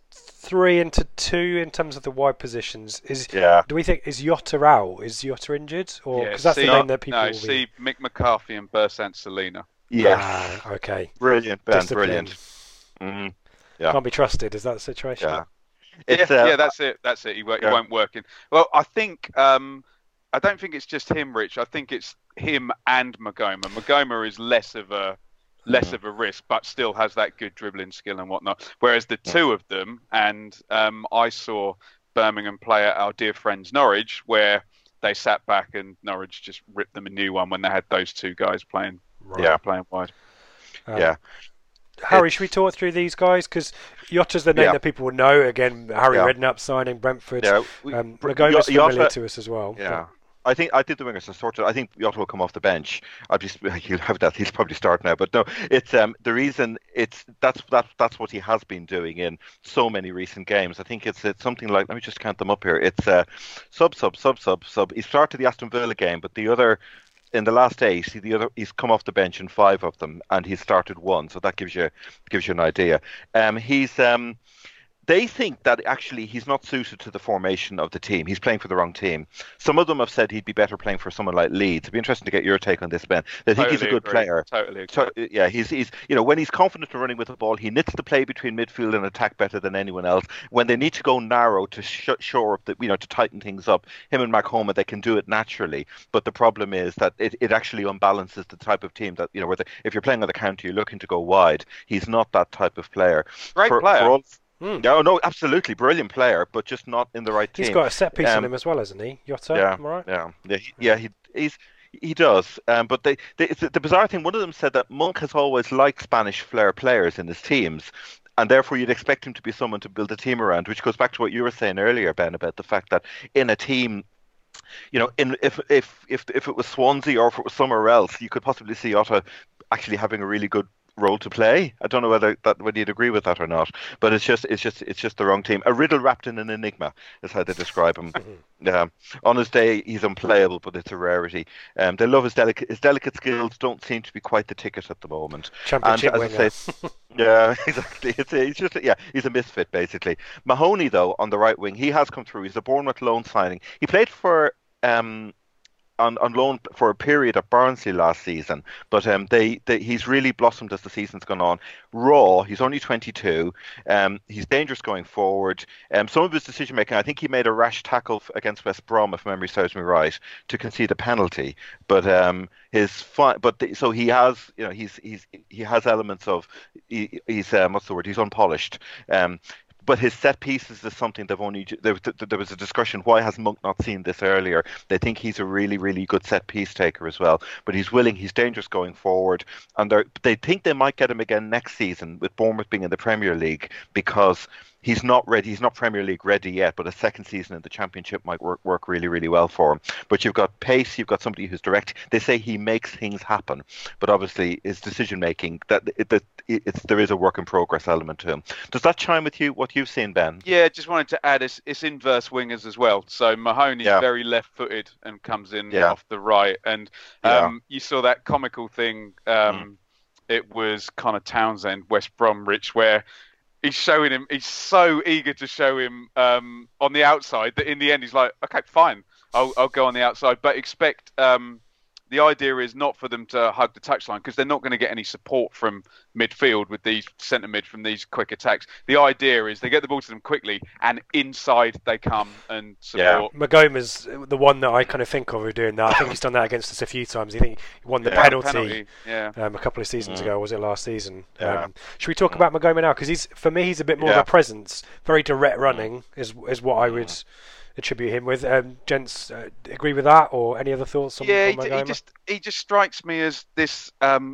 three into two in terms of the wide positions. Is yeah. Do we think is Jota out? Is Jota injured? Or because yeah, that's see, the name that people no, will see be... Mick McCarthy and Bersant Selena. Yes. Ah, okay. Brilliant, Ben. Discipline. Brilliant. Mm-hmm. Yeah. Can't be trusted. Is that the situation? Yeah. It's, yeah, uh, yeah, that's it. That's it. He, won't, yeah. he won't work in. Well, I think um, I don't think it's just him, Rich. I think it's him and Magoma. Magoma is less of a less mm-hmm. of a risk, but still has that good dribbling skill and whatnot. Whereas the yeah. two of them, and um, I saw Birmingham play at our dear friends Norwich, where they sat back and Norwich just ripped them a new one when they had those two guys playing. Right. Yeah, playing wide. Um, yeah. Harry, should we talk through these guys? Because Jota's the name yeah. that people will know. Again, Harry yeah. Redknapp signing Brentford. Yeah, we, um, Magoma's Jota, familiar to us as well. Yeah. I think I did the wingers. So sort of, I think Jota will come off the bench. I'll just he'll have that. He'll probably start now. But no, it's um the reason it's that's that that's what he has been doing in so many recent games. I think it's it's something like, let me just count them up here. It's uh sub sub sub sub sub. He started the Aston Villa game, but the other. In the last eight, the other he's come off the bench in five of them, and he's started one. So that gives you gives you an idea. Um, he's um, they think that actually he's not suited to the formation of the team. He's playing for the wrong team. Some of them have said he'd be better playing for someone like Leeds. It'd be interesting to get your take on this, Ben. They think totally he's a good agree. player. Totally agree. So, yeah, he's he's you know when he's confident in running with the ball, he knits the play between midfield and attack better than anyone else. When they need to go narrow to sh- shore up, the, you know, to tighten things up, him and Macoma, they can do it naturally. But the problem is that it, it actually unbalances the type of team that you know. Where the, if you're playing on the counter, you're looking to go wide. He's not that type of player. Great for, player. For all, Mm. No, no, absolutely brilliant player, but just not in the right team. He's got a set piece um, on him as well, hasn't he, Jota? Yeah, Am I right? yeah, yeah, he, yeah. He he's he does. Um, but they, they, the, the bizarre thing, one of them said that Monk has always liked Spanish flair players in his teams. And therefore, you'd expect him to be someone to build a team around, which goes back to what you were saying earlier, Ben, about the fact that in a team, you know, in if if if if it was Swansea or if it was somewhere else, you could possibly see Jota actually having a really good role to play. I don't know whether that whether you'd agree with that or not, but it's just it's just it's just the wrong team. A riddle wrapped in an enigma is how they describe him. um, on his day, he's unplayable, but it's a rarity. Um, they love his delicate his delicate skills. Don't seem to be quite the ticket at the moment. Championship and, winger. I say, yeah, exactly. It's a, he's just yeah, he's a misfit basically. Mahoney though on the right wing, he has come through. He's a Bournemouth loan signing. He played for. Um, On, on loan for a period at Barnsley last season, but um, they, they he's really blossomed as the season's gone on. Raw, he's only twenty-two. Um, he's dangerous going forward. Um, some of his decision making, I think he made a rash tackle against West Brom, if memory serves me right, to concede a penalty. But um, his fi- but the, so he has, you know, he's he's he has elements of he, he's um, what's the word? He's unpolished. Um, But his set pieces is something they've only. There, there was a discussion. Why has Monk not seen this earlier? They think he's a really, really good set piece taker as well. But he's willing. He's dangerous going forward, and they think they might get him again next season with Bournemouth being in the Premier League because he's not ready. He's not Premier League ready yet. But a second season in the Championship might work work really, really well for him. But you've got pace. You've got somebody who's direct. They say he makes things happen, but obviously his decision making that that it's there is a work in progress element to him. Does that chime with you? What you've seen, Ben? Yeah, just wanted to add it's, it's inverse wingers as well. So Mahoney's yeah. very left-footed and comes in yeah. off the right. And um, yeah. you saw that comical thing. Um, mm. It was Connor Townsend, West Bromwich, where he's showing him. He's so eager to show him um, on the outside that in the end he's like, okay, fine, I'll, I'll go on the outside, but expect. Um, The idea is not for them to hug the touchline because they're not going to get any support from midfield with these centre mid from these quick attacks. The idea is they get the ball to them quickly and inside they come and support. Yeah. Magoma's the one that I kind of think of who doing that. I think he's done that against us a few times. I think he won the yeah, penalty, penalty. Yeah. Um, a couple of seasons mm. ago. Was it last season? Yeah. Um, should we talk about Magoma now? Because he's for me he's a bit more yeah. of a presence. Very direct running is is what I would attribute him with. Um, gents, uh, agree with that, or any other thoughts on, yeah, on he, he just he just strikes me as this um,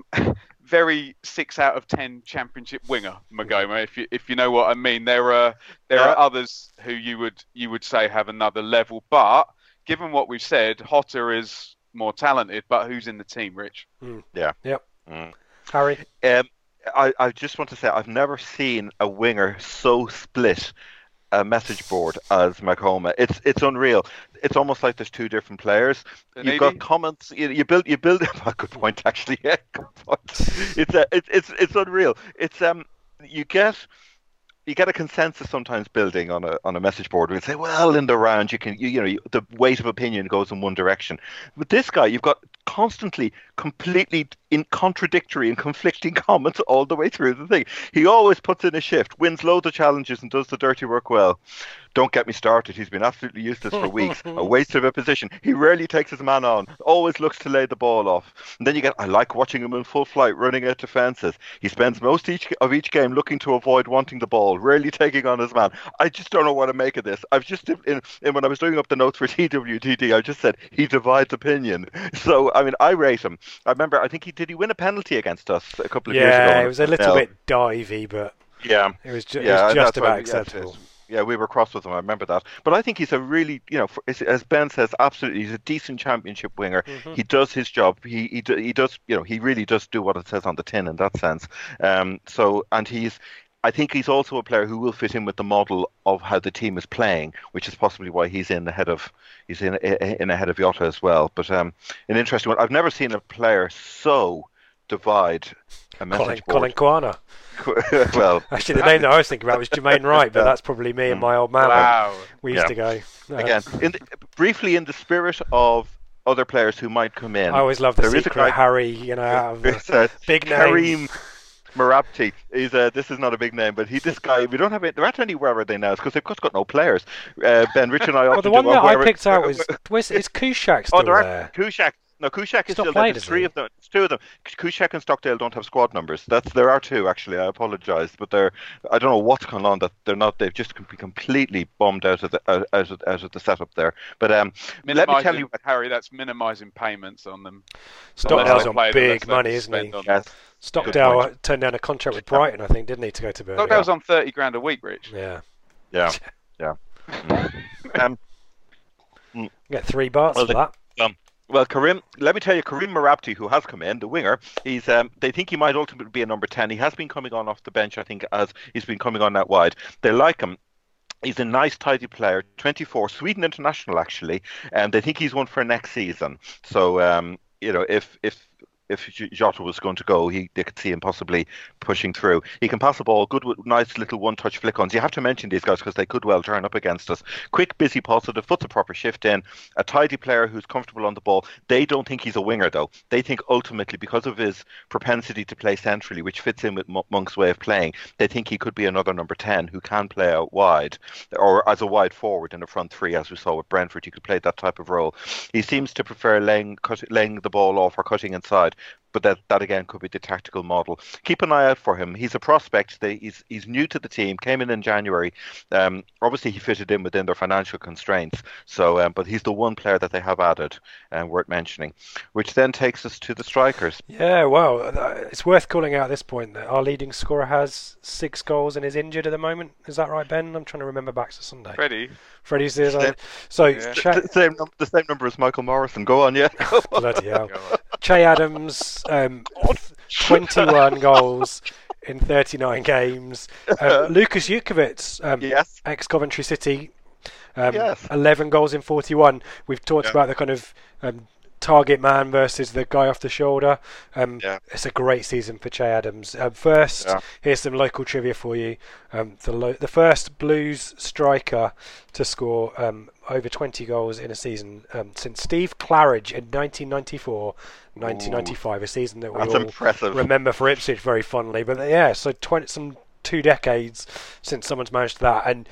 very six out of ten Championship winger, Magoma. If you if you know what I mean, there are there yeah. are others who you would you would say have another level, but given what we've said, Jota is more talented. But who's in the team, Rich? Mm. Yeah. Yep. Mm. Harry. Um, I I just want to say I've never seen a winger so split a message board as Macoma. It's it's unreal. It's almost like there's two different players. An You've eighty? got comments. You, you build you build. Oh, good point, actually. Yeah, good point. It's uh, it's it's it's unreal. It's um you get you get a consensus sometimes building on a on a message board. We say, well, in the round, you can you, you know you, the weight of opinion goes in one direction. With this guy, you've got constantly, completely in contradictory and conflicting comments all the way through the thing. He always puts in a shift, wins loads of challenges, and does the dirty work well. Don't get me started. He's been absolutely useless for weeks. A waste of a position. He rarely takes his man on. Always looks to lay the ball off. And then you get, I like watching him in full flight, running out defences. He spends most each of each game looking to avoid wanting the ball, rarely taking on his man. I just don't know what to make of this. I've just, in, in when I was doing up the notes for T W T D, I just said he divides opinion. So, I mean, I rate him. I remember, I think he did he win a penalty against us a couple of yeah, years ago. Yeah, it was a little no. bit divey, but yeah, it was, ju- yeah, it was just about right. acceptable. Yeah, Yeah, we were cross with him. I remember that. But I think he's a really, you know, for, as Ben says, absolutely, he's a decent championship winger. Mm-hmm. He does his job. He he he does, you know, he really does do what it says on the tin in that sense. Um, so and he's, I think he's also a player who will fit in with the model of how the team is playing, which is possibly why he's in ahead of he's in in ahead of Jota as well. But um, an interesting one. I've never seen a player so divide a message Colin, board. Colin Quana. Well, actually, the name that I was thinking about was Jermaine Wright, but that's probably me and my old man. Wow. We used yeah. to go. Uh, Again, in the, briefly in the spirit of other players who might come in. I always love the there secret is a guy, Harry, you know, out of it's a big name. Kareem Marabti. He's a, this is not a big name, but he this guy, we don't have it. They're at any where are they now? It's because they've just got no players. Uh, Ben, Rich and I well, the one that I picked out was, was is Kushak still oh, there. there? Kushak. No, Kushak is still still played, there. There's three he? of them. It's two of them. Kushak and Stockdale don't have squad numbers. That's there are two actually. I apologise, but they're. I don't know what's going on that they're not. They've just been completely bombed out of the out, out of out of the setup there. But um, let me tell you, Harry, that's minimising payments on them. Stockdale's on big money, isn't he? Yes. Stockdale turned down a contract with Brighton, I think, didn't he, to go to Birmingham? Stockdale's on thirty grand a week, Rich. Yeah. Yeah. Yeah. mm. Um. Mm. Get three bahts well, for the, that. Um, Well, Karim, let me tell you, Kareem Marabti, who has come in, the winger, he's um, they think he might ultimately be a number ten. He has been coming on off the bench, I think, as he's been coming on out wide. They like him. He's a nice, tidy player, twenty-four, Sweden international, actually, and they think he's one for next season. So, um, you know, if if if Jota was going to go, he they could see him possibly pushing through. He can pass the ball, good, nice little one-touch flick-ons. You have to mention these guys because they could well turn up against us. Quick, busy, positive, puts a proper shift in. A tidy player who's comfortable on the ball. They don't think he's a winger, though. They think ultimately, because of his propensity to play centrally, which fits in with Monk's way of playing, they think he could be another number ten who can play out wide, or as a wide forward in the front three, as we saw with Brentford. He could play that type of role. He seems to prefer laying, cut, laying the ball off or cutting inside. But that, that again could be the tactical model. Keep an eye out for him. He's a prospect. They, he's he's new to the team. Came in in January. Um, obviously he fitted in within their financial constraints. So, um, but he's the one player that they have added, and uh, worth mentioning. Which then takes us to the strikers. Yeah, well, it's worth calling out at this point that our leading scorer has six goals and is injured at the moment. Is that right, Ben? I'm trying to remember back to Sunday. Freddie. Freddie's there. Same, so yeah. Che- the, same, the same number as Michael Morrison. Go on, yeah. Go on. Bloody hell. Che Adams, um, twenty-one goals in thirty-nine games. Um, Lucas Jukovic, um, yes. ex-Coventry City, um, yes. eleven goals in forty-one. We've talked yeah. about the kind of um, target man versus the guy off the shoulder. Um, yeah. It's a great season for Che Adams. Um, first, yeah. here's some local trivia for you. Um, the, lo- the first Blues striker to score um, over twenty goals in a season um, since Steve Claridge in nineteen ninety-four nineteen ninety-five, a season that we That's all impressive. remember for Ipswich very fondly. But yeah, so twenty, some two decades since someone's managed that, and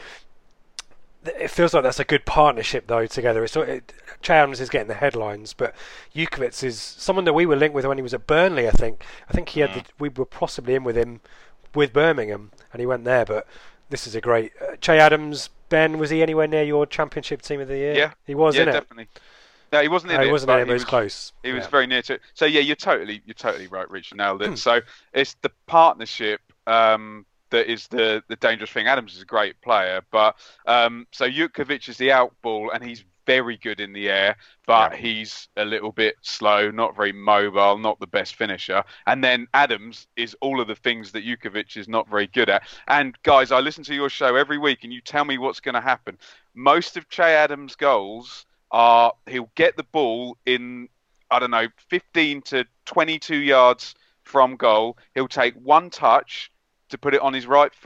it feels like that's a good partnership though together. It's it, Che Adams is getting the headlines, but Jukovic is someone that we were linked with when he was at Burnley. I think. I think he had. The, we were possibly in with him with Birmingham, and he went there. But this is a great uh, Che Adams. Ben, was he anywhere near your championship team of the year? Yeah, he was. Yeah, in definitely. It? No, he wasn't in no, it. He wasn't but in it, but he was close. He was yeah. very near to it. So yeah, you're totally, you're totally right, Rich. You nailed it. So it's the partnership um, that is the the dangerous thing. Adams is a great player, but um, so Jukovic is the out ball, and he's very good in the air, but yeah. he's a little bit slow, not very mobile, not the best finisher. And then Adams is all of the things that Jukovic is not very good at. And guys, I listen to your show every week, and you tell me what's going to happen. Most of Che Adams' goals are he'll get the ball in, I don't know, fifteen to twenty-two yards from goal. He'll take one touch to put it on his right foot,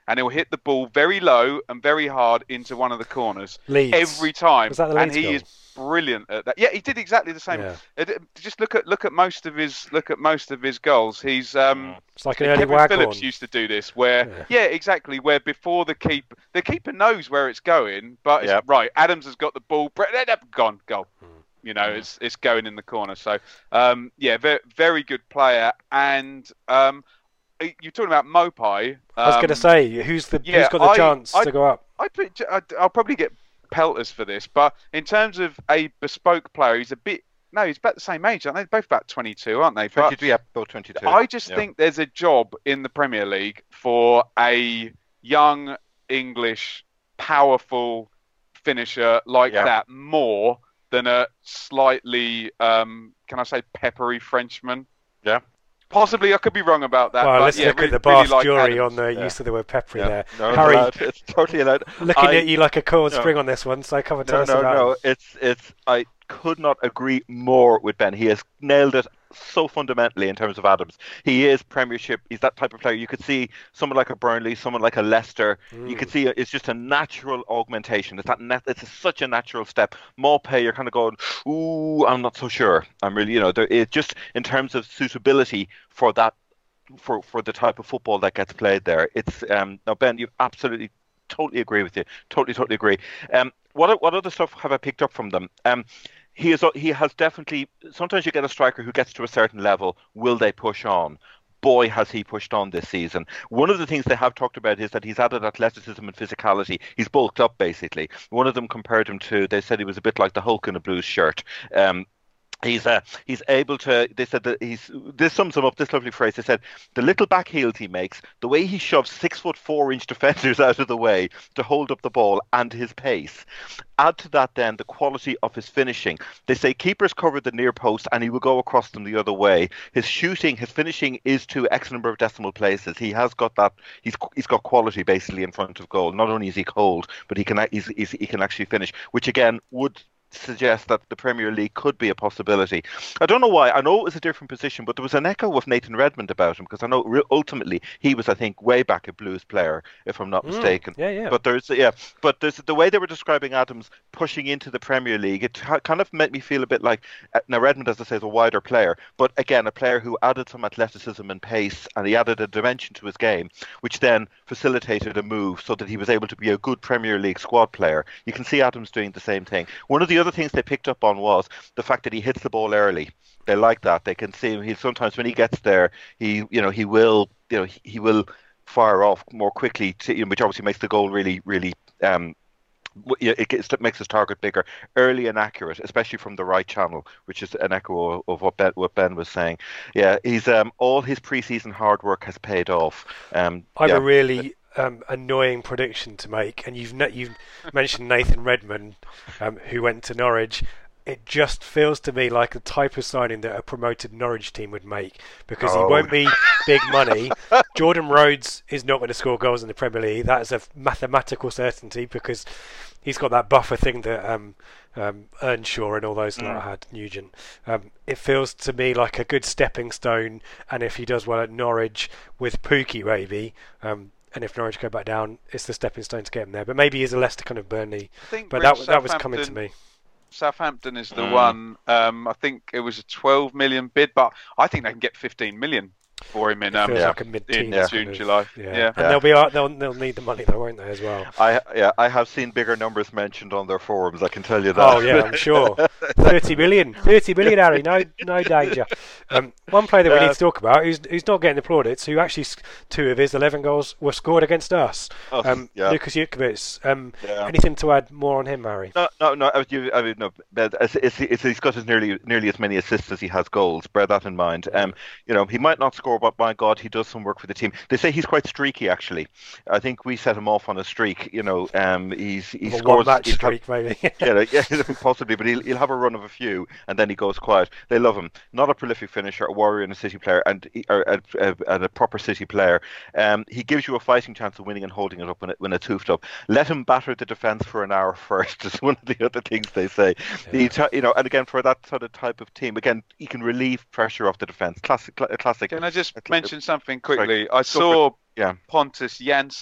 and he'll hit the ball very low and very hard into one of the corners Leeds. every time. Was that the and Leeds he goal? is brilliant at that. Yeah, he did exactly the same. Yeah. It- Just look at look at most of his look at most of his goals. He's um. It's like an early Kevin Waghorn. Phillips used to do this, where Yeah. yeah. exactly, where before the keeper, the keeper knows where it's going, but it's, Yep. right, Adams has got the ball, Brett, gone, goal. You know, it's it's going in the corner. So um, yeah, very very good player. And um, you're talking about Mopai. Um, I was going to say, who's the yeah, who's got the I- chance I- to go up? I put, I- I'll probably get pelters for this, but in terms of a bespoke player, he's a bit. No, he's about the same age, aren't they? Both about twenty-two, aren't they? But twenty-two, yeah, both twenty-two. I just Yeah. think there's a job in the Premier League for a young English, powerful finisher like Yeah. that more than a slightly, um, can I say, peppery Frenchman. Yeah. Possibly, I could be wrong about that. Well, but let's yeah, look re- at the really Bath like jury Adams. on the Yeah. use of the word peppery Yeah. there. No, it's Harry, allowed. It's totally allowed. looking I- at you like a cold No. spring on this one, so come and tell No, us no, about no. him. It's it's. I could not agree more with Ben. He has nailed it so fundamentally in terms of Adams. He is Premiership. He's that type of player. You could see someone like a Burnley, someone like a Leicester. You could see it's just a natural augmentation. It's that net. It's such a natural step. Maupay, you're kind of going, ooh, I'm not so sure. I'm really, you know, there, it just in terms of suitability for that. For, for the type of football that gets played there, it's um, now Ben, you absolutely, totally agree with you, totally, totally agree. Um, what what other stuff have I picked up from them? Um, he is he has definitely. Sometimes you get a striker who gets to a certain level. Will they push on? Boy, has he pushed on this season. One of the things they have talked about is that he's added athleticism and physicality. He's bulked up basically. One of them compared him to. They said he was a bit like the Hulk in a Blues shirt. Um, He's uh, he's able to. They said that he's. This sums him up. This lovely phrase. They said the little back heels he makes, the way he shoves six foot four inch defenders out of the way to hold up the ball, and his pace. Add to that then the quality of his finishing. They say keepers cover the near post, and he will go across them the other way. His shooting, his finishing is to X number of decimal places. He has got that. He's he's got quality basically in front of goal. Not only is he cold, but he can he's, he's, he can actually finish, which again would suggest that the Premier League could be a possibility. I don't know why. I know it was a different position, but there was an echo of Nathan Redmond about him because I know re- ultimately he was, I think, way back a Blues player, if I'm not Mm, mistaken. yeah, yeah. But there's yeah, but there's the way they were describing Adams pushing into the Premier League. It ha- kind of made me feel a bit like uh, now Redmond, as I say, is a wider player, but again, a player who added some athleticism and pace, and he added a dimension to his game, which then facilitated a move so that he was able to be a good Premier League squad player. You can see Adams doing the same thing. One of the other things they picked up on was the fact that he hits the ball early. They like that. They can see him. He sometimes when he gets there, he you know he will you know he, he will fire off more quickly, to, you know, which obviously makes the goal really really. Um, It, gets, it makes his target bigger, early and accurate, especially from the right channel, which is an echo of what Ben, what Ben was saying. Yeah, he's um, all his preseason hard work has paid off. Um, I have yeah. a really um, annoying prediction to make, and you've ne- you've mentioned Nathan Redmond, um, who went to Norwich. It just feels to me like the type of signing that a promoted Norwich team would make, because Oh. he won't be big money. Jordan Rhodes is not going to score goals in the Premier League. That is a mathematical certainty, because he's got that buffer thing that um, um, Earnshaw and all those mm. lot had, Nugent. Um, it feels to me like a good stepping stone, and if he does well at Norwich with Pookie maybe, um, and if Norwich go back down, it's the stepping stone to get him there. But maybe he's a Leicester kind of Burnley. I think But Rich, that that was coming to me. Southampton is the Mm. one. Um, I think it was a twelve million bid, but I think they can get fifteen million for him in, um, Feels yeah. like a in mid-teens Yeah. June, kind of- July. Yeah, Yeah. and Yeah. they'll be uh, they'll they'll need the money though, won't they, as well? I yeah, I have seen bigger numbers mentioned on their forums. I can tell you that. Oh yeah, I'm sure. Thirty million, thirty million, Harry. No, no danger. Um, one player that we Uh, need to talk about, who's who's not getting the plaudits, who actually s- two of his eleven goals were scored against us. Oh, Um, yeah. Lukas Jutkiewicz. Um, Yeah. anything to add more on him, Harry? No, no, no. I, you, I mean, no. But it's, it's, it's, he's got as nearly nearly as many assists as he has goals. Bear that in mind. Um, you know, he might not score, but my God, he does some work for the team. They say he's quite streaky. Actually, I think we set him off on a streak. You know, um, he's he A scores. one-match he's got- streak, maybe. yeah, like, yeah, possibly, but he'll, he'll have a run of a few, and then he goes quiet. They love him. Not a prolific finisher, a warrior and a City player, and he- or a, a, a, a proper City player. Um, he gives you a fighting chance of winning and holding it up when, it, when it's hoofed up. Let him batter the defence for an hour first is one of the other things they say. Yeah. He t- you know, and again, for that sort of type of team, again, he can relieve pressure off the defence. Classic, cl- classic. Can I just a cl- mention something quickly? Sorry. I saw Yeah. Pontus Jansson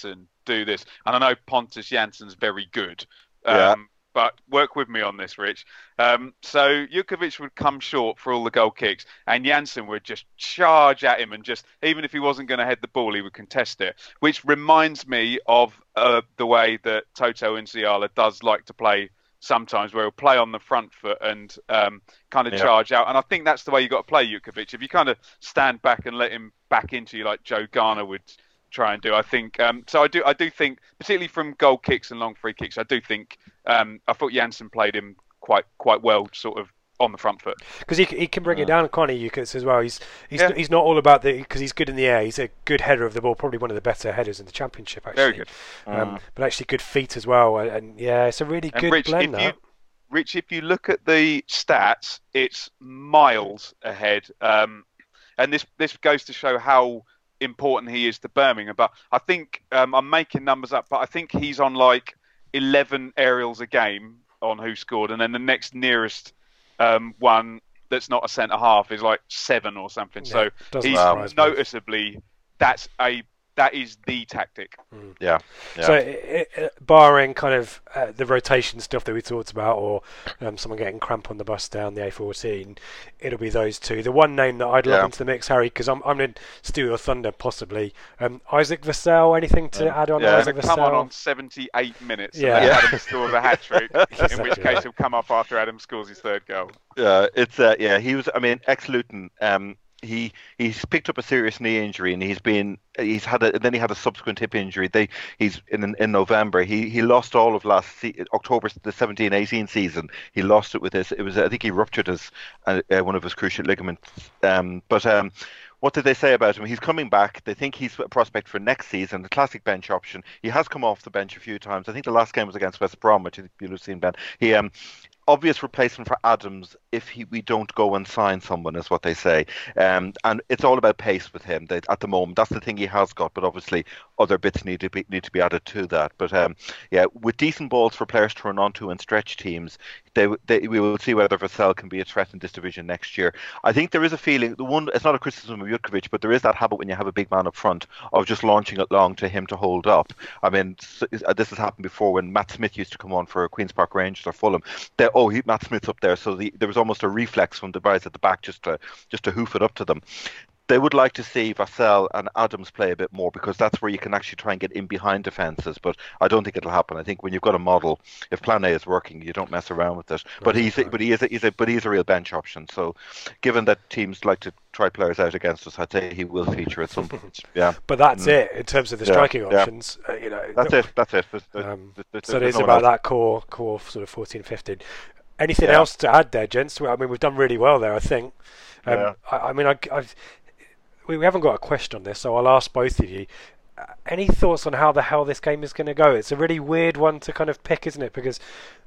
do this. And I know Pontus Jansson's very good. Um, yeah. But work with me on this, Rich. Um, so Jutkiewicz would come short for all the goal kicks, and Jansson would just charge at him, and just even if he wasn't going to head the ball, he would contest it. Which reminds me of uh, the way that Toto Nsiala does like to play sometimes, where he'll play on the front foot and um, kind of yeah. charge out. And I think that's the way you got to play Jutkiewicz. If you kind of stand back and let him back into you, like Joe Garner would try and do. I think um, so. I do. I do think, particularly from goal kicks and long free kicks, I do think um, I thought Jansson played him quite quite well, sort of on the front foot. Because he he can bring yeah. it down, can't he, Jutkiewicz, as well. He's he's yeah. he's not all about the because he's good in the air. He's a good header of the ball, probably one of the better headers in the championship. Actually, very good. Um, mm. But actually, good feet as well. And, and yeah, it's a really and good Rich, blend. If That. you, Rich, if you look at the stats, it's miles ahead. Um, and this this goes to show how important he is to Birmingham. But I think um, I'm making numbers up, but I think he's on like eleven aerials a game on who scored, and then the next nearest um, one that's not a centre half is like seven or something. Yeah, so he's surprise me. noticeably that's a that is the tactic. Mm. Yeah. yeah. So, it, it, barring kind of uh, the rotation stuff that we talked about, or um, someone getting cramp on the bus down the A fourteen, it'll be those two. The one name that I'd love Yeah. into the mix, Harry, because I'm I'm in steal your thunder possibly. Um, Isaac Vassell, anything to Yeah. add on? Yeah. Isaac He'll come on Vassell? on seventy-eight minutes, Yeah. and then Yeah. Adam scores a hat trick. in which Exactly. case he'll come up after Adam scores his third goal. Yeah, it's uh, yeah. He was. I mean, ex-Luton. Um, he he's picked up a serious knee injury, and he's been he's had a then he had a subsequent hip injury. They he's in in November. He he lost all of last se- October the seventeen eighteen season. He lost it with this. It was I think he ruptured his uh, uh, one of his cruciate ligaments. Um, but um. What did they say about him? He's coming back. They think he's a prospect for next season, the classic bench option. He has come off the bench a few times. I think the last game was against West Brom, which you'll have seen, Ben. He um, obvious replacement for Adams if he, we don't go and sign someone, is what they say. Um, and it's all about pace with him they, at the moment. That's the thing he has got, but obviously other bits need to be need to be added to that. But um, yeah, with decent balls for players to run onto and stretch teams, they, they we will see whether Vassell can be a threat in this division next year. I think there is a feeling, the one it's not a criticism of Jutkiewicz, but there is that habit when you have a big man up front of just launching it long to him to hold up. I mean, this has happened before when Matt Smith used to come on for Queen's Park Rangers or Fulham. They, oh, he, Matt Smith's up there, so the, there was almost a reflex from the guys at the back just to just to hoof it up to them. They would like to see Vassell and Adams play a bit more because that's where you can actually try and get in behind defences. But I don't think it'll happen. I think when you've got a model, if Plan A is working, you don't mess around with it. But he's but he is a, he's a but he's a real bench option. So, given that teams like to try players out against us, I'd say he will feature at some point. Yeah. But that's Mm. it in terms of the Yeah, striking yeah. options. Uh, you know, That's it. That's it. There's- there's- Um, there's- so it there's is no one about else. that core, core sort of fourteen, fifteen. Anything Yeah. else to add there, gents? I mean, we've done really well there, I think. Um, Yeah. I, I mean, I, I've, we, we haven't got a question on this, so I'll ask both of you. Uh, any thoughts on how the hell this game is going to go? It's a really weird one to kind of pick, isn't it? Because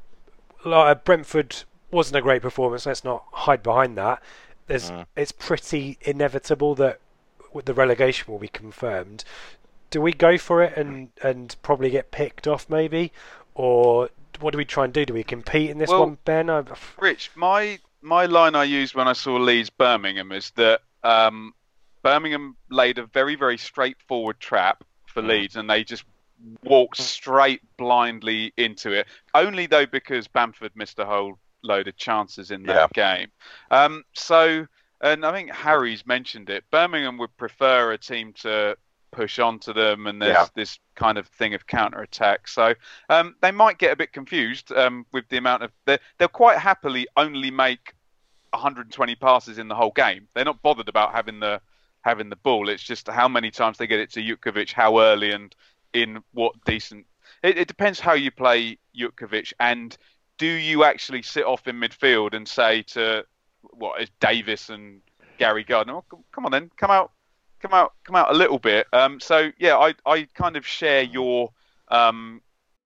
like, uh, Brentford wasn't a great performance. Let's not hide behind that. There's, Mm. It's pretty inevitable that the relegation will be confirmed. Do we go for it and, and probably get picked off maybe? Or what do we try and do? Do we compete in this Well, one, Ben? I, Rich, my my line I used when I saw Leeds Birmingham is that um, Birmingham laid a very very straightforward trap for Leeds, and they just walked straight blindly into it. Only though because Bamford missed a whole load of chances in that game. Um, so, and I think Harry's mentioned it. Birmingham would prefer a team to push onto them, and there's Yeah. this kind of thing of counter attack. So um, they might get a bit confused um, with the amount of they'll quite happily only make one hundred twenty passes in the whole game. They're not bothered about having the having the ball. It's just how many times they get it to Jutkiewicz, how early, and in what decent. It, it depends how you play Jutkiewicz, and do you actually sit off in midfield and say to what is Davis and Gary Gardner, oh, come on then, come out. Come out, come out a little bit. Um, so yeah, I, I kind of share your. Um...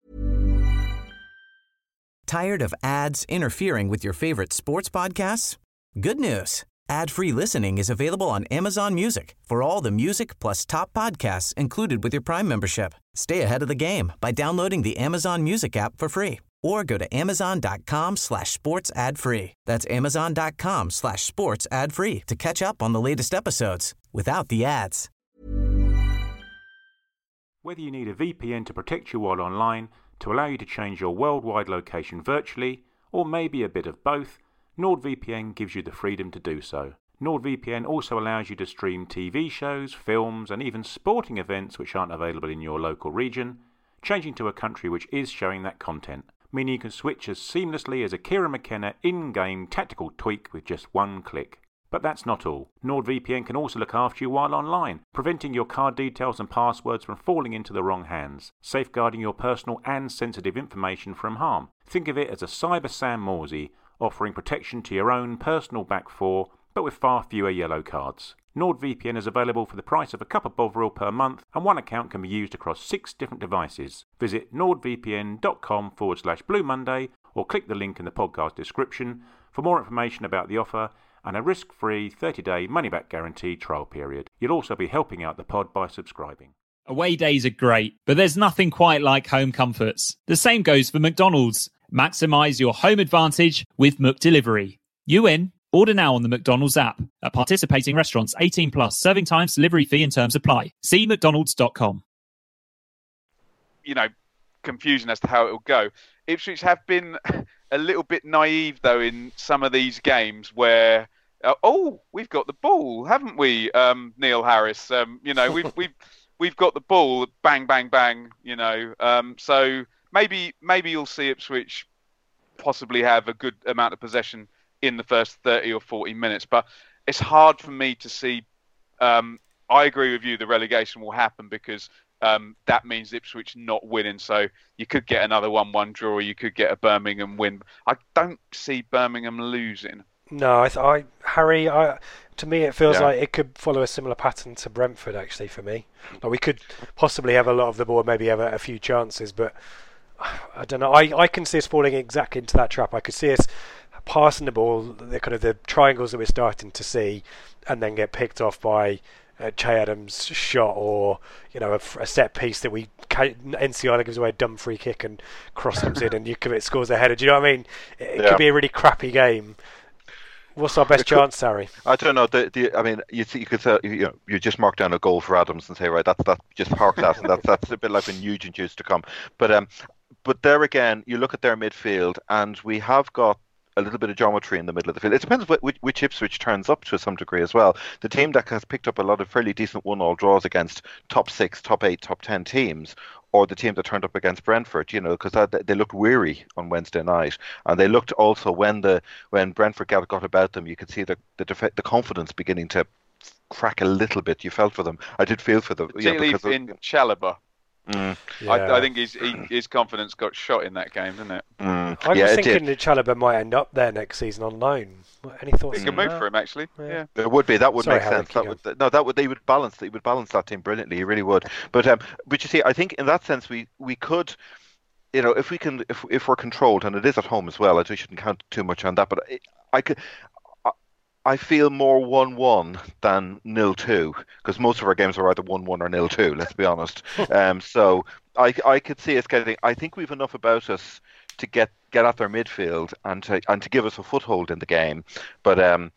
Tired of ads interfering with your favorite sports podcasts? Good news! Ad-free listening is available on Amazon Music for all the music plus top podcasts included with your Prime membership. Stay ahead of the game by downloading the Amazon Music app for free, or go to amazon.com slash sports ad free. That's amazon.com slash sports ad free to catch up on the latest episodes without the ads. Whether you need a V P N to protect you while online, to allow you to change your worldwide location virtually, or maybe a bit of both, NordVPN gives you the freedom to do so. NordVPN also allows you to stream T V shows, films, and even sporting events which aren't available in your local region, changing to a country which is showing that content, meaning you can switch as seamlessly as a Kieran McKenna in-game tactical tweak with just one click. But that's not all. NordVPN can also look after you while online, preventing your card details and passwords from falling into the wrong hands, safeguarding your personal and sensitive information from harm. Think of it as a Cyber Sam Morsey, offering protection to your own personal back four, but with far fewer yellow cards. NordVPN is available for the price of a cup of Bovril per month, and one account can be used across six different devices. Visit nordvpn.com forward slash Blue Monday, or click the link in the podcast description for more information about the offer and a risk-free thirty-day money-back guarantee trial period. You'll also be helping out the pod by subscribing. Away days are great, but there's nothing quite like home comforts. The same goes for McDonald's. Maximise your home advantage with McDelivery. You in? Order now on the McDonald's app. At participating restaurants, eighteen plus, serving times, delivery fee and terms apply. See mcdonalds dot com. You know, confusion as to how it will go. Ipswich have been a little bit naive, though, in some of these games where, uh, oh, we've got the ball, haven't we, um, Neil Harris? Um, you know, we've we've we've got the ball, bang, bang, bang. You know, um, so maybe maybe you'll see Ipswich possibly have a good amount of possession in the first thirty or forty minutes, but it's hard for me to see. Um, I agree with you, the relegation will happen because um, that means Ipswich not winning. So you could get another one one draw, or you could get a Birmingham win. I don't see Birmingham losing. No, I, th- I Harry, I, to me it feels Yeah. like it could follow a similar pattern to Brentford, actually, for me. Like we could possibly have a lot of the ball, maybe have a, a few chances, but I don't know. I, I can see us falling exactly into that trap. I could see us passing the ball, the kind of the triangles that we're starting to see, and then get picked off by uh, Che Adams' shot, or you know, a, a set piece that we N C I gives away a dumb free kick and cross comes in, and Jukovic scores a header. Do you know what I mean? It, it Yeah. could be a really crappy game. What's our best It could- chance, Harry? I don't know. The, the, I mean, you see, you could say, you know, you just mark down a goal for Adams and say, right, that's that. Just park that, and that's that's a bit like when Nugent used to come. But um, but there again, you look at their midfield, and we have got a little bit of geometry in the middle of the field. It depends which, which Ipswich turns up to some degree as well. The team that has picked up a lot of fairly decent one-all draws against top six, top eight, top ten teams, or the team that turned up against Brentford, you know, because they looked weary on Wednesday night, and they looked also when the when Brentford got, got about them, you could see the the, def- the confidence beginning to crack a little bit. You felt for them. I did feel for them, Particularly yeah, because in of, Chalobah. Mm, Yeah. I, I think his he, his confidence got shot in that game, didn't it? mm, I was yeah, it thinking did. that Chalobah might end up there next season on loan. Any thoughts? It's a on good move that? for him, actually. Yeah. Yeah. It would be. That would Sorry, make Harry, sense. keep That going. would no. That would they would balance. They would balance that team brilliantly. He really would. But um, but you see, I think in that sense, we we could, you know, if we can, if if we're controlled, and it is at home as well. I do shouldn't count too much on that. But I, I could. I, I feel more one one than nil two, because most of our games are either one one or nil two. Let's be honest. um, so I I could see us getting. I think we've enough about us to get get at their midfield and to and to give us a foothold in the game. But um,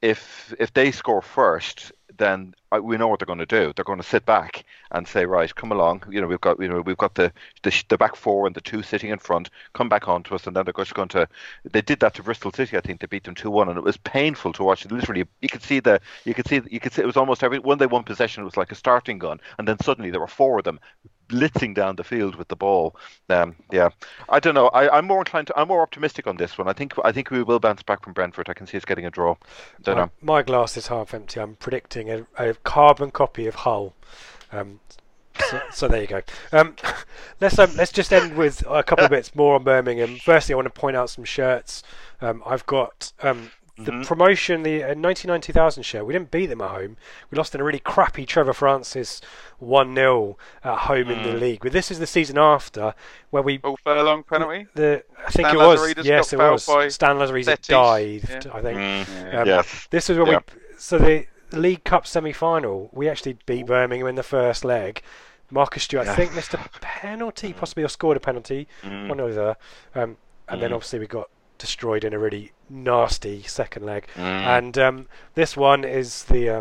if if they score first, then I, we know what they're going to do. They're going to sit back and say, right, come along. You know, we've got you know we've got the the, the back four and the two sitting in front. Come back onto us, and then they're just going to. They did that to Bristol City. I think they beat them two one, and it was painful to watch. Literally, you could see the you could see you could see it was almost every when they won possession, it was like a starting gun, and then suddenly there were four of them blitzing down the field with the ball. Um, yeah, I don't know. I, I'm more inclined to. I'm more optimistic on this one. I think. I think we will bounce back from Brentford. I can see us getting a draw. Don't my, know. my glass is half empty. I'm predicting a, a carbon copy of Hull. Um, so, so there you go. Um, let's um, let's just end with a couple of bits more on Birmingham. Firstly, I want to point out some shirts. Um, I've got. Um, The Mhm. promotion, the uh, ninety-nine two thousand shirt, we didn't beat them at home. We lost in a really crappy Trevor Francis one nil at home in the Mm. league. But this is the season after where we. Paul Furlong penalty. The, I think Stan it was. Lazaridis Yes, got it fouled was. by Stan Lazaridis Betis. dived, Yeah. I think. Mm. Um, Yes. This was when Yeah. we. So the League Cup semi-final, we actually beat Birmingham in the first leg. Marcus Stewart, I think, missed a penalty, possibly, or scored a penalty. Mm. One or the other. Um, and then Mm. obviously we got destroyed in a really nasty second leg. Mm. And um, this one is the um,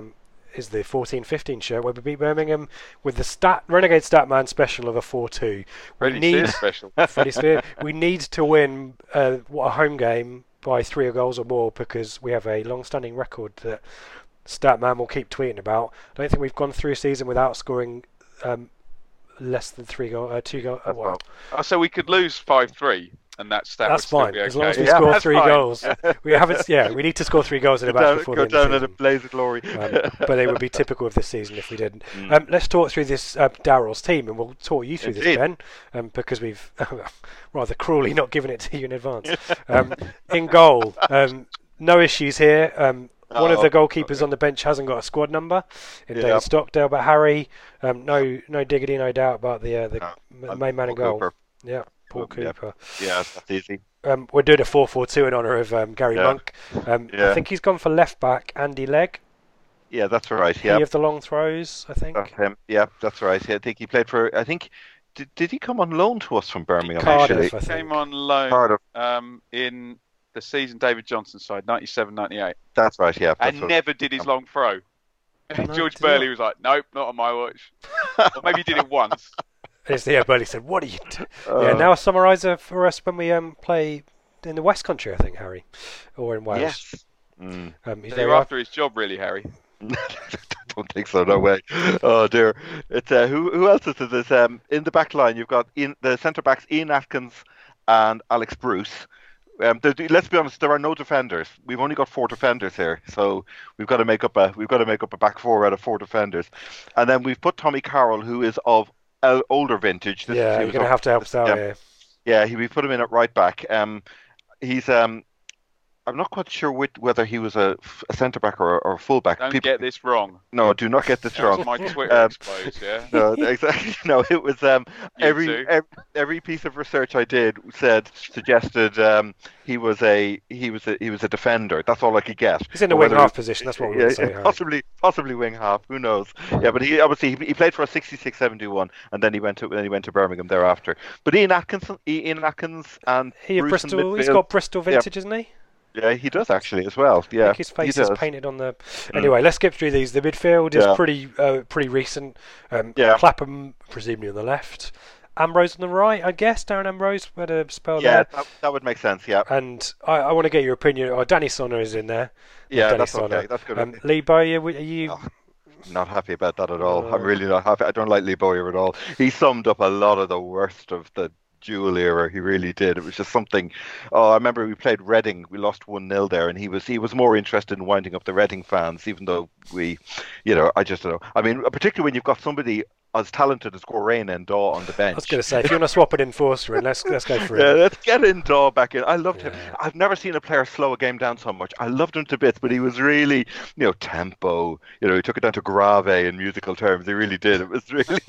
is the fourteen fifteen shirt where we beat Birmingham with the stat Renegade Statman special of a four two. We Freddie need Spears special. Freddie Spears. We need to win uh, a home game by three goals or more because we have a long-standing record that Statman will keep tweeting about. I don't think we've gone through a season without scoring um, less than three goals, uh, two goals. Uh, well, Oh, so we could lose five three, and that stat that's would still fine be okay. as long as we Yeah, score that's three fine. goals. We haven't. Yeah, we need to score three goals in a Go match down, before go the end down of in the a season. blaze of glory. Um, but they would be typical of this season if we didn't. Mm. Um, let's talk through this uh, Daryl's team, and we'll talk you through Indeed. this, Ben, um, because we've rather cruelly not given it to you in advance. Um, in goal, um, no issues here. Um, one of Oh, the goalkeepers okay. on the bench hasn't got a squad number in Yeah. David Stockdale, but Harry, um, no, no diggity, no doubt about the uh, the No, m- main man in Paul goal. Cooper. Yeah, Paul Yeah. Cooper. Yeah, that's easy. Um, we're doing a four four two in honour of um, Gary Yeah. Monk. Um, I Yeah. think he's gone for left back, Andy Legg. Yeah, that's right. He Yeah, of the long throws, I think. that's him. Yeah, that's right. Yeah, I think he played for. I think did, did he come on loan to us from Birmingham? Cardiff, actually, I think. Came on loan Cardiff. um, in the season David Johnson side, ninety-seven ninety-eight, That's right. Yeah, that's and what- never did his long throw. No, George did Burley not. was like, nope, not on my watch. Or maybe he did it once. It's the Burley said, "What are you?" T-? Uh, yeah, now a summariser for us when we um play in the West Country, I think, Harry, or in Wales. Yes. Mm. Um, he's So very you're up- after his job, really, Harry. I don't think so. No way. Oh dear. It's uh, who who else is this? Um, in the back line, you've got Ian, the centre backs Ian Atkins and Alex Bruce. Um, there- let's be honest, there are no defenders. We've only got four defenders here, so we've got to make up a we've got to make up a back four out of four defenders, and then we've put Tommy Carroll, who is of uh, older vintage. This is- yeah, he you're was going to of- have to help us out yeah. here. Yeah, he, we put him in at right back. Um, he's um, I'm not quite sure which, whether he was a, a centre back or, or a full back. Don't People- get this wrong. No, do not get this That was wrong. my Twitter Um, exposed, yeah? No, exactly. No, it was um, You every, too. every every piece of research I did said suggested um, he was a he was a he was a defender. That's all I could get. He's in the Or wing whether half he- position. That's what we're yeah, going to say, Harry. possibly possibly wing half. Who knows? Yeah, but he obviously he, he played for a sixty-six seventy-one, and then he went to then he went to Birmingham thereafter. But Ian Atkinson, Ian Atkins, and He of Bruce in Bristol. He's midfield- got Bristol vintage, isn't he? Yeah, he does actually as well. I Yeah, think his face he is does. painted on the. Anyway, let's skip through these. The midfield is Yeah. pretty uh, pretty recent. Um, Yeah. Clapham presumably on the left. Ambrose on the right, I guess. Darren Ambrose had a spell Yeah, there. that, that would make sense. Yeah, And I, I want to get your opinion. Oh, Danny Sonner is in there. yeah, Danny that's Sonner. okay. That's good. Um, Lee Bowyer, are you? Oh, Not happy about that at all. No. I'm really not happy. I don't like Lee Bowyer at all. He summed up a lot of the worst of the Jewel era. He really did. It was just something. Oh, I remember we played Reading. We lost one nil there, and he was he was more interested in winding up the Reading fans, even though we, you know, I just don't know. I mean, particularly when you've got somebody as talented as Gorain and Daw on the bench. I was going to say, if you want to swap an enforcer in, let's let's go for Yeah, it. let's get in Daw back in. I loved him. Yeah. I've never seen a player slow a game down so much. I loved him to bits, but he was really, you know, tempo. You know, he took it down to grave in musical terms. He really did. It was really,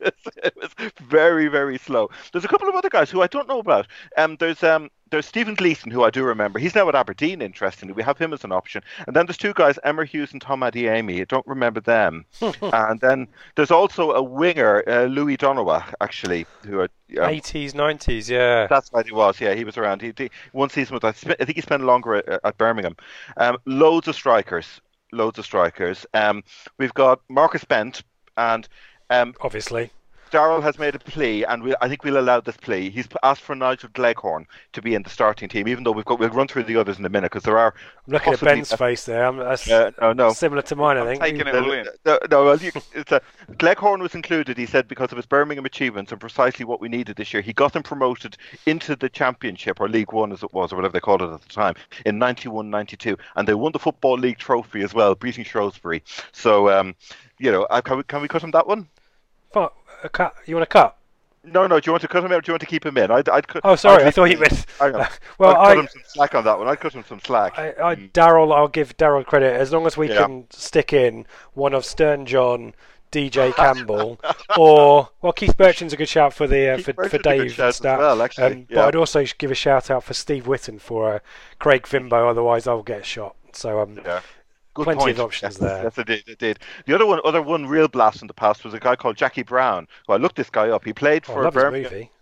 it was very, very slow. There's a couple of other guys who I don't know about. Um, there's um, there's Stephen Gleeson, who I do remember. He's now at Aberdeen, interestingly. We have him as an option. And then there's two guys, Emma Hughes and Tom Adiemi. I don't remember them. And then there's also a winger, uh, Louis Donowa, actually, who are, um, eighties, nineties, yeah. that's right, he was. Yeah, he was around. He, he one season with us. I think he spent longer at, at Birmingham. Um, loads of strikers, loads of strikers. Um, we've got Marcus Bent, and um, Obviously. Darrell has made a plea, and we, I think we'll allow this plea. He's asked for Nigel Gleghorn to be in the starting team, even though we've got. We'll run through the others in a minute because there are. I'm looking at possibly- Ben's face there. I'm, that's Uh, no, no. similar to mine, I I'm think. taking it all in. No, no well, you, it's a, Gleghorn was included, he said, because of his Birmingham achievements and precisely what we needed this year. He got them promoted into the Championship, or League One as it was, or whatever they called it at the time, in ninety-one ninety-two. And they won the Football League trophy as well, beating Shrewsbury. So, um, you know, uh, can we, can we cut him that one? Fine, a cut. You want a cut? No, no, do you want to cut him out or do you want to keep him in? I'd, I'd cut, Oh, sorry, I'd I thought you meant. Hang on. Well, I'd cut I, him some slack on that one. I'd cut him some slack. I, I Mm. Daryl, I'll give Daryl credit as long as we Yeah. can stick in one of Stern John, D J Campbell, or well, Keith Birchin's a good shout for the uh, Keith for, for Birchin's a good Dave shout as Stat. well, actually, Um, yeah. But I'd also give a shout out for Steve Whitten for uh, Craig Fimbo. Otherwise, I'll get shot. So um, Yeah. Good Plenty point. of options yes, there. Yes, I did. I did. The other one, other one, real blast in the past was a guy called Jackie Brown. Well, I looked this guy up. He played oh, I for love his Birmingham. movie.